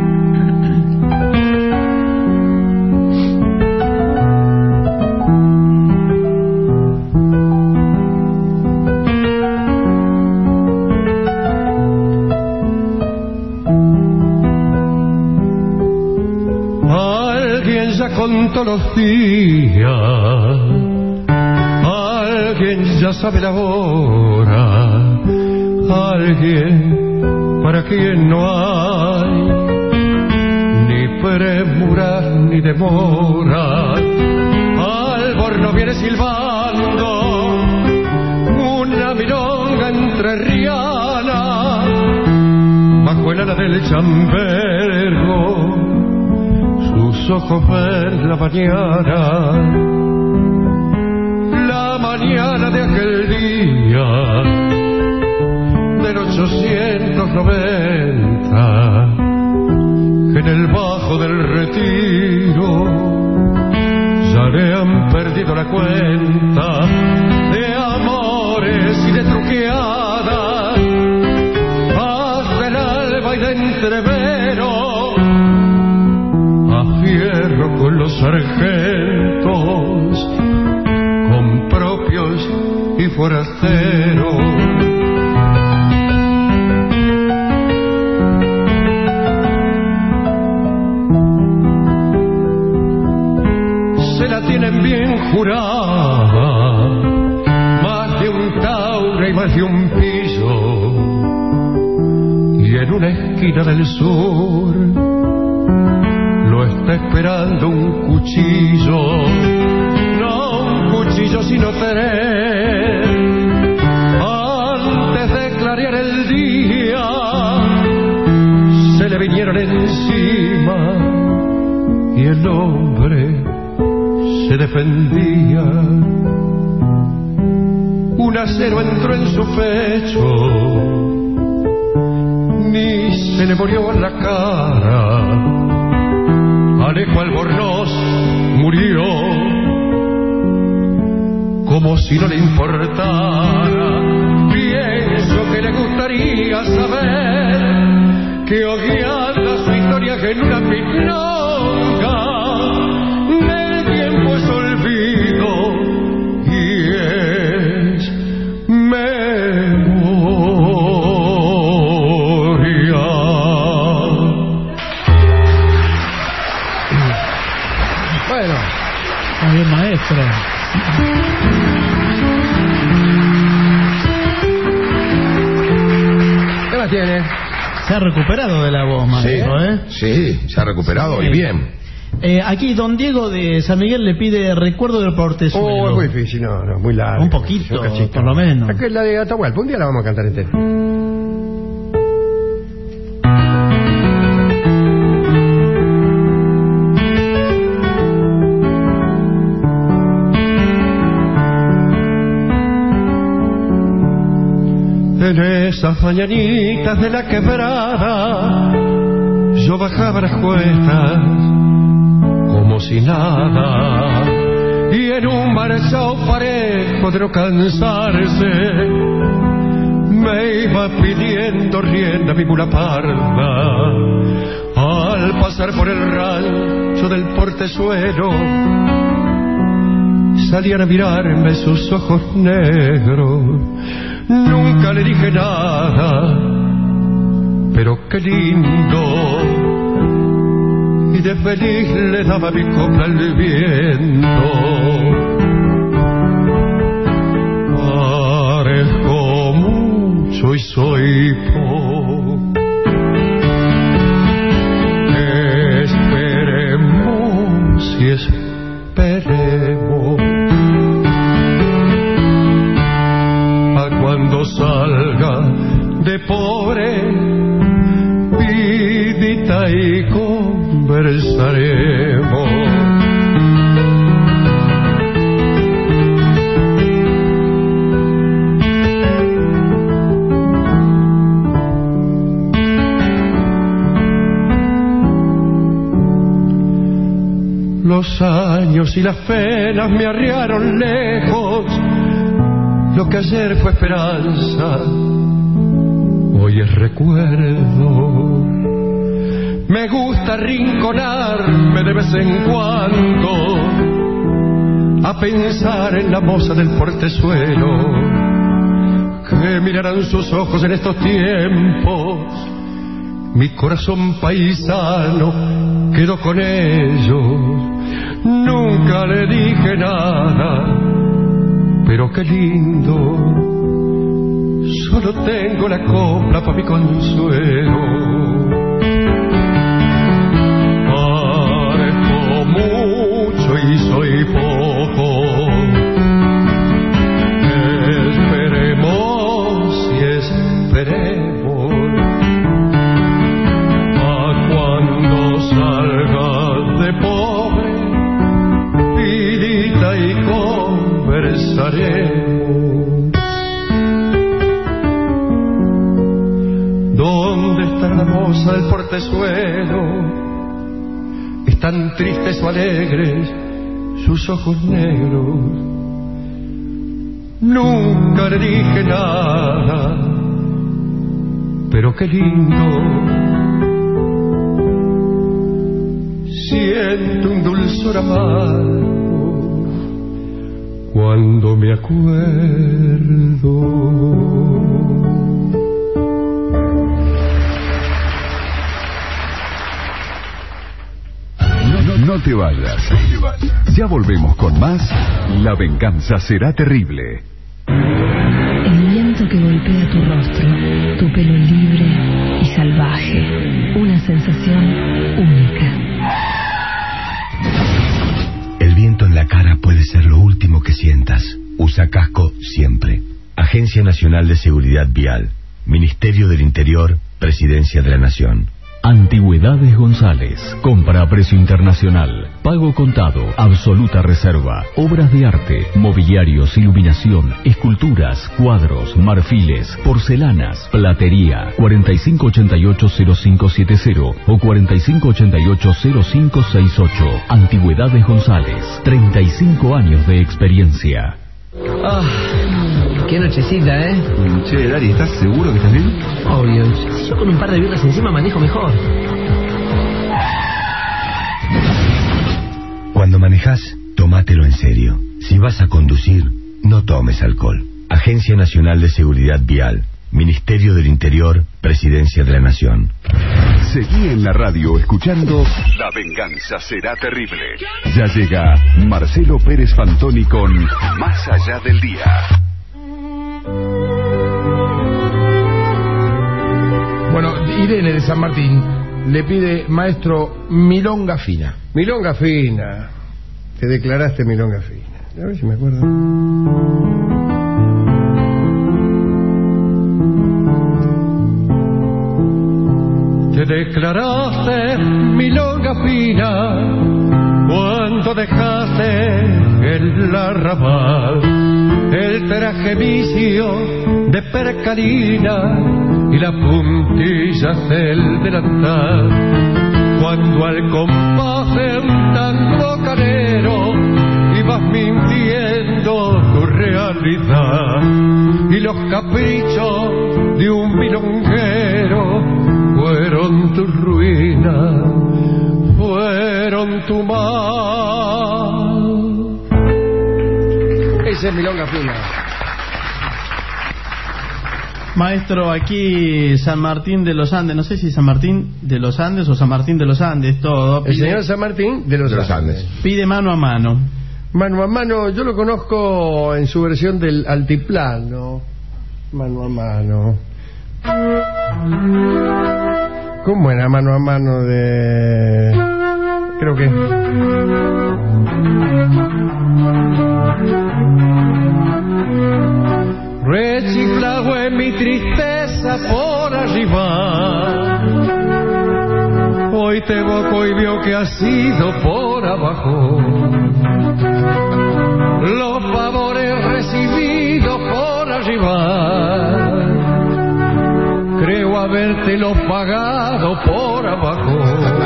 Contó los días, alguien ya sabe la hora, alguien para quien no hay ni premura ni demora. Albornoz viene silbando una milonga entrerriana bajo el ala del chambergo. Sus ojos ver la mañana, la mañana de aquel día del ochocientos noventa, que en el bajo del retiro ya le han perdido la cuenta de amores y de truqueadas, hasta el alba y de entrevero. Fierro con los sargentos, con propios y forasteros. Se la tienen bien jurada, más de un taure y más de un piso, y en una esquina del sur lo está esperando un cuchillo, no un cuchillo sino tres. Antes de clarear el día se le vinieron encima y el hombre se defendía. Un acero entró en su pecho, ni se le murió la cara. Alejo Albornoz murió como si no le importara. Pienso que le gustaría saber que hogueada su historia que en una milonga del tiempo es olvido y es memoria. Bueno, muy bien, maestro. ¿Qué más tiene? Se ha recuperado de la voz, maestro, sí, ¿eh? Sí, se ha recuperado, sí. Y bien. Eh, aquí don Diego de San Miguel le pide recuerdo del portezuelo. Oh, es muy difícil, no, no, muy largo. Un poquito, por lo menos. Es la de Atahualpa, un día la vamos a cantar entera. En esas mañanitas de la quebrada yo bajaba las cuestas como si nada, y en un marchao parejo de no cansarse me iba pidiendo rienda mi mula parda. Al pasar por el rancho del Portezuelo, salían a mirarme sus ojos negros. Nunca le dije nada, pero qué lindo. Y de feliz le daba mi copla al viento. Parezco mucho y soy poco. Esperemos y esperemos a cuando salga de pobre vidita y conversaremos. Los años y las penas me arriaron lejos. Lo que ayer fue esperanza, hoy es recuerdo. Me gusta arrinconarme de vez en cuando a pensar en la moza del Portezuelo. Que mirarán sus ojos en estos tiempos. Mi corazón paisano quedó con ellos. Nunca le dije nada, pero qué lindo. Solo tengo la copla para mi consuelo. Parezco mucho y soy poco. Esperemos y esperemos a cuando salga de pobre vidita y conversaremos. ¿Dónde está la moza del Portezuelo? Están tristes o alegres sus ojos negros. Nunca le dije nada, pero qué lindo. Siento un dulzor amargo cuando me acuerdo. No te vayas. Ya volvemos con más. La venganza será terrible. El viento que golpea tu rostro, tu pelo libre y salvaje. Una sensación única. El viento en la cara puede ser lo último que sientas. Usa casco siempre. Agencia Nacional de Seguridad Vial. Ministerio del Interior. Presidencia de la Nación. Antigüedades González. Compra a precio internacional. Pago contado. Absoluta reserva. Obras de arte. Mobiliarios, iluminación, esculturas, cuadros, marfiles, porcelanas, platería. cuarenta y cinco ochenta y ocho cero cinco siete cero o cuarenta y cinco ochenta y ocho cero cinco seis ocho. Antigüedades González. treinta y cinco años de experiencia. Ah, qué nochecita, ¿eh? Che, Dari, ¿estás seguro que estás bien? Obvio. Si yo con un par de birras encima manejo mejor. Cuando manejas, tómatelo en serio. Si vas a conducir, no tomes alcohol. Agencia Nacional de Seguridad Vial. Ministerio del Interior. Presidencia de la Nación. Seguí en la radio escuchando La venganza será terrible. Ya llega Marcelo Pérez Fantoni con Más allá del día. Bueno, Irene de San Martín le pide, maestro, milonga fina. Milonga fina. Te declaraste milonga fina. A ver si me acuerdo. Te declaraste milonga fina cuando dejaste el arrabal, el traje vicio de percalina y las puntillas del delantal. Cuando al compás de un tango canero ibas mintiendo tu realidad y los caprichos de un milonguero, fueron tu ruina, fueron tu mal. Esa es milonga fina. Maestro, aquí San Martín de los Andes, no sé si San Martín de los Andes o San Martín de los Andes, todo. Pide, el señor San Martín de los, de los Andes. Andes. Pide mano a mano. Mano a mano, yo lo conozco en su versión del altiplano. Mano a mano. ¿Cómo era mano a mano de...? Creo que... Reciclado en mi tristeza por arriba, hoy te evoco y veo que has sido por abajo. Los favores recibidos por arriba, creo habértelos pagado por abajo.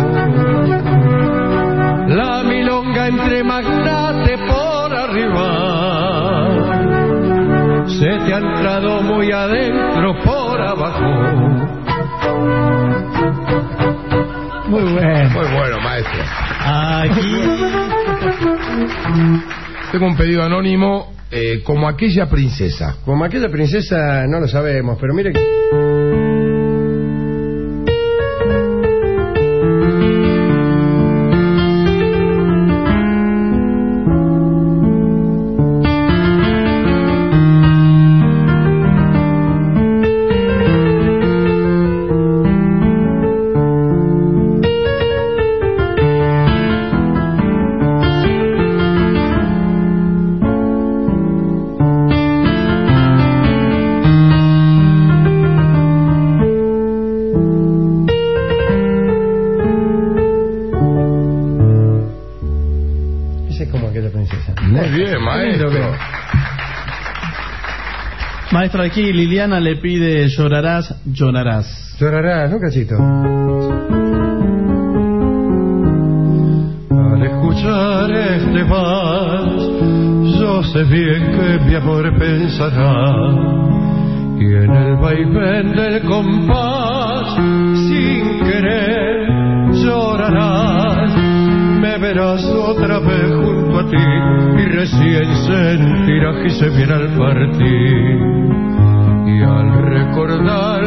La milonga entre magnates por arriba, se te ha entrado muy adentro por abajo. Muy bueno. Muy bueno, maestro. Aquí tengo un pedido anónimo, eh, como aquella princesa. Como aquella princesa no lo sabemos, pero mire que... Maestro, aquí Liliana le pide llorarás, llorarás. Llorarás, ¿no, cachito? Al escuchar este vals, yo sé bien que mi amor pensará, y en el vaivén del compás, sin querer, llorarás. Me verás otra vez junto a ti y recién sentirás que se viene al partir. Y al recordar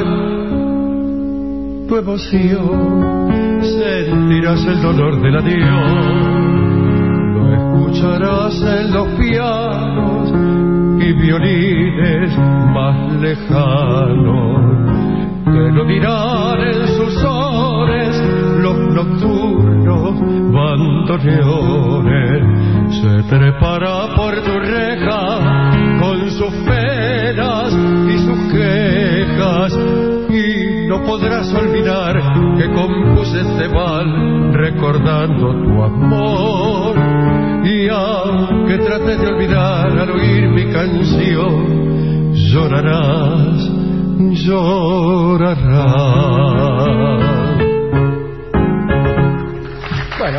tu emoción, sentirás el dolor del adiós. Lo escucharás en los pianos y violines más lejanos, que lo dirán en sus sones los nocturnos bandoneones. Se trepará por tu reja con sus penas y sus quejas, y no podrás olvidar que compuse este vals recordando tu amor. Y aunque trates de olvidar al oír mi canción, llorarás, llorarás. Bueno,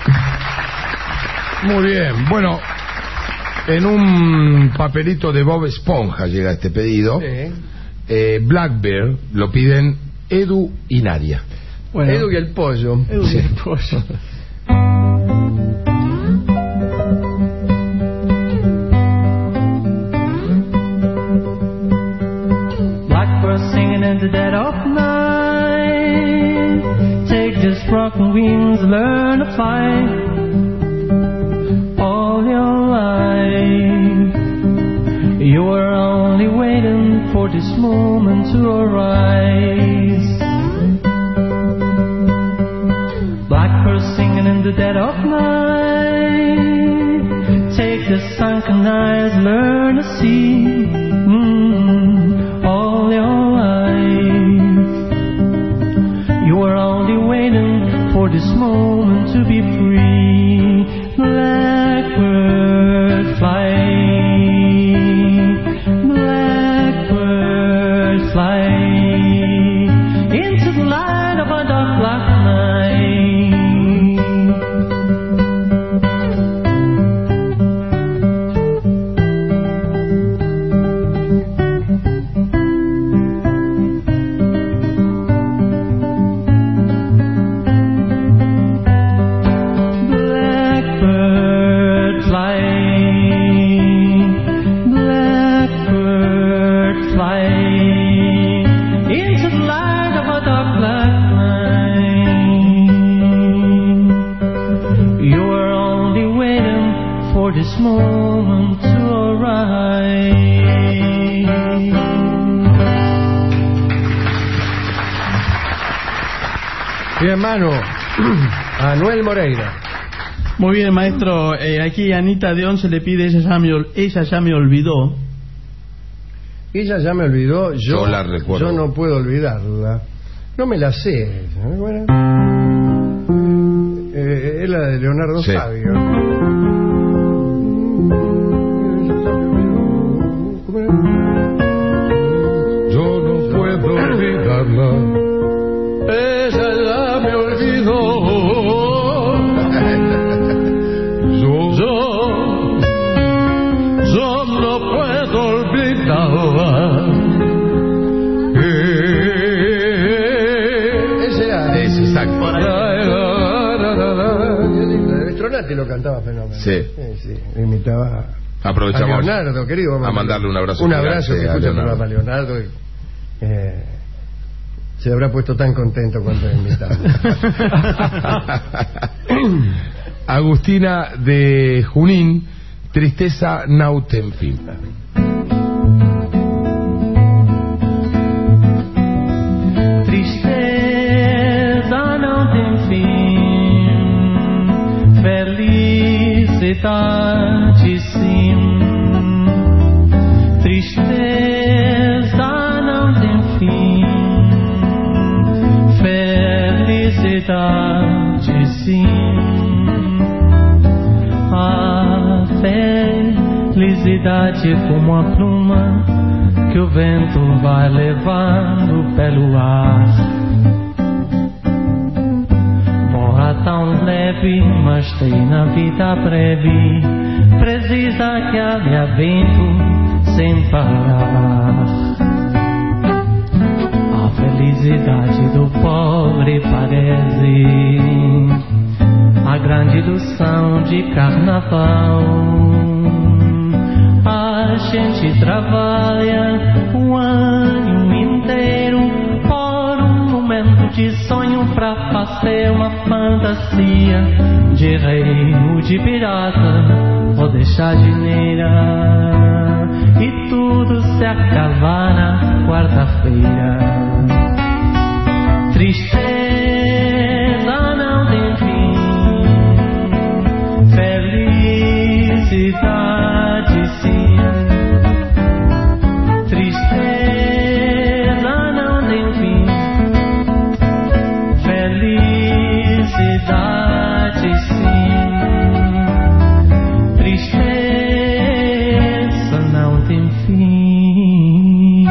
muy bien. Bueno, en un papelito de Bob Esponja llega este pedido. Sí. eh, Blackbeard lo piden Edu y Nadia. Bueno, Edu y el pollo. Edu sí. y el pollo. Blackbird singing in the dead of night. Take just broken wings, learn to fly. All your life, you were only waiting for this moment to arise. Blackbird singing in the dead of night. Take the sunken eyes, learn to see. Mm, all your life, you were only waiting for this moment to be free. Blackbird fly, blackbird fly into the light of a dark black night. bien, Manu. Anuel Moreira. Muy bien, maestro. Eh, aquí Anita de Once le pide, ella ya me, ol- ella ya me olvidó. Ella ya me olvidó, yo, Yo la recuerdo. yo no puedo olvidarla. No me la sé. Bueno, eh, es la de Leonardo Sí. Fabio. Yo no puedo olvidarla. Ella ya me olvidó. Yo, Yo, yo no puedo olvidarla. Ese era. es exacto. Stronati lo cantaba fenómeno. Sí. Sí, sí. Imitaba Aprovechamos a Leonardo, querido. Vamos a mandarle un abrazo Un gigante abrazo que a escucha el Leonardo. programa Leonardo. Y, eh, se habrá puesto tan contento cuando invitamos. Agustina de Junín, Tristeza Nautenfin. Tristeza não tem fim, felicidade sim. Tristeza não tem fim, felicidade sim. A felicidade é como a pluma que o vento vai levando pelo ar. Voa tão leve, mas tem na vida breve. Precisa que haja vento sem parar. A felicidade do pobre parece a grande ilusão de carnaval. A gente trabalha o ano inteiro por um momento de sonho pra fazer uma fantasia de rei ou de pirata ou de jardineira, e tudo se acaba na quarta-feira. Tristeza não tem fim, felicidade sim. Tristeza não tem fim, felicidade sim. Tristeza não tem fim.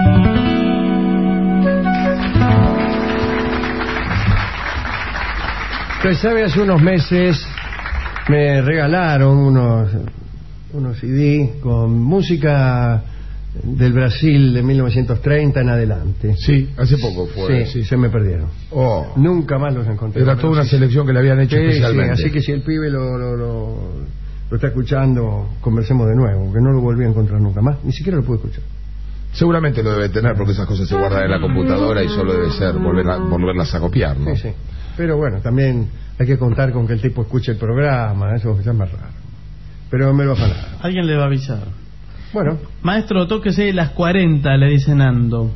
Usted sabe, hace unos meses me regalaron unos, unos C D con música del Brasil de mil novecientos treinta en adelante. Sí, hace poco fue. Sí, sí, se me perdieron. Oh. Nunca más los encontré. Era Pero toda una sí, selección que le habían hecho sí, especialmente. sí, así que si el pibe lo, lo, lo, lo está escuchando, conversemos de nuevo, porque no lo volví a encontrar nunca más. Ni siquiera lo pude escuchar. Seguramente lo debe tener porque esas cosas se guardan en la computadora y solo debe ser volver a, volverlas a copiar, ¿no? Sí, sí. Pero bueno, también hay que contar con que el tipo escuche el programa, eso ya es más raro. Pero me lo afanaron. Alguien le va a avisar. Bueno. Maestro, tóquese las cuarenta, le dice Nando.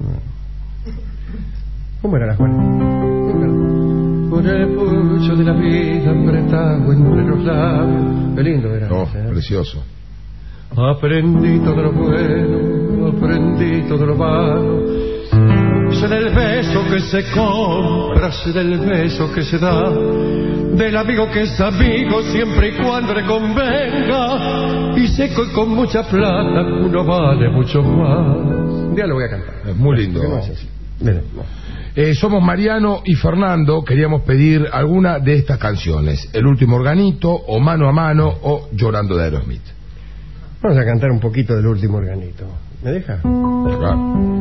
¿Cómo era la cuarenta? Con el pulso de la vida apretado entre los labios. Qué lindo era. Oh, ese, ¿eh? precioso. Aprendí todo lo bueno, aprendí todo lo malo. Sé del beso que se compra, sé del beso que se da, del amigo que es amigo siempre y cuando le convenga, y sé que con mucha plata uno vale mucho más. Un día lo voy a cantar. Es muy lindo. ¿Por qué no es así? Mira. Eh, somos Mariano y Fernando. Queríamos pedir alguna de estas canciones: El último organito, o Mano a mano, o Llorando de Aerosmith. Vamos a cantar un poquito del último organito. ¿Me deja? Claro.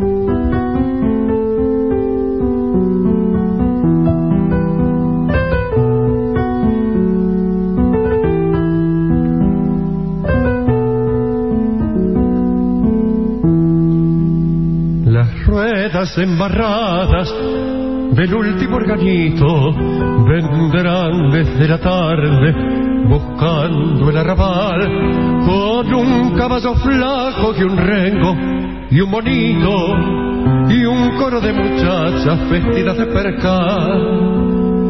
Las ruedas embarradas del último organito vendrán desde la tarde buscando el arrabal con un caballo flaco y un rengo y un monito y un coro de muchachas vestidas de percal.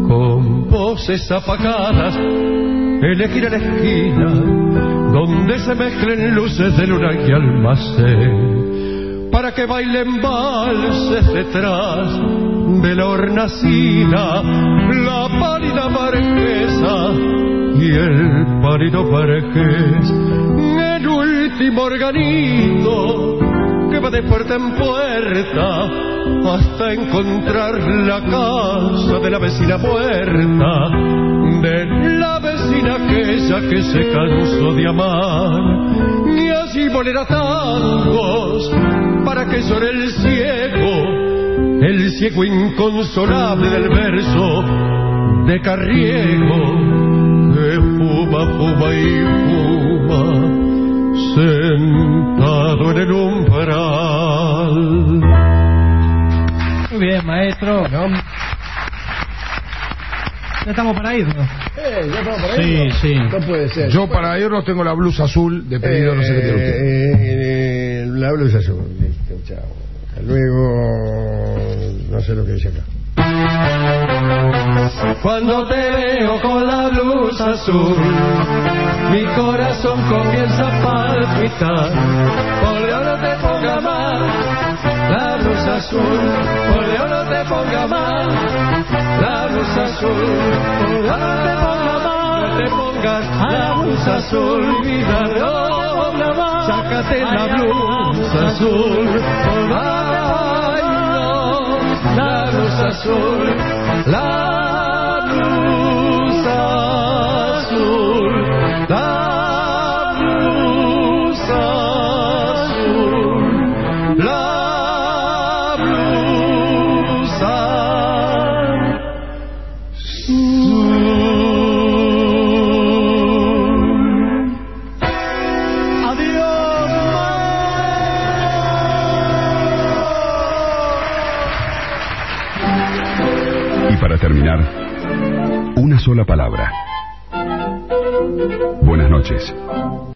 con voces apagadas, elegir a la esquina donde se mezclen luces de luna y almacén, para que bailen valses detrás de la hornacina, la pálida marquesa y el pálido marqués, el último organito que va de puerta en puerta hasta encontrar la casa de la vecina muerta, de la vecina aquella que se cansó de amar, y allí volverá tangos para que llore el ciego, el ciego inconsolable del verso de Carriego, que fuma, fuma y fuma sentado en el umbral. Muy bien, maestro. ¿No? Ya estamos para irnos. Eh, ¿Ya estamos para Sí, irnos? sí. No puede ser. Yo para irnos tengo la blusa azul de pedido, Eh, no sé qué tiene usted. eh, eh, la blusa azul. Listo, chao. Hasta luego. No sé lo que dice acá. Cuando te veo con la blusa azul, mi corazón comienza a palpitar. Por Dios no te ponga mal la blusa azul, por Dios no te ponga mal la blusa azul, por Dios no te ponga mal, no te pongas la blusa azul, vida, no te ponga mal, sácate la blusa azul, ay no, la blusa azul, la blusa azul, la blusa azul, la blusa azul. Adiós. Y para terminar, una sola palabra. Buenas noches.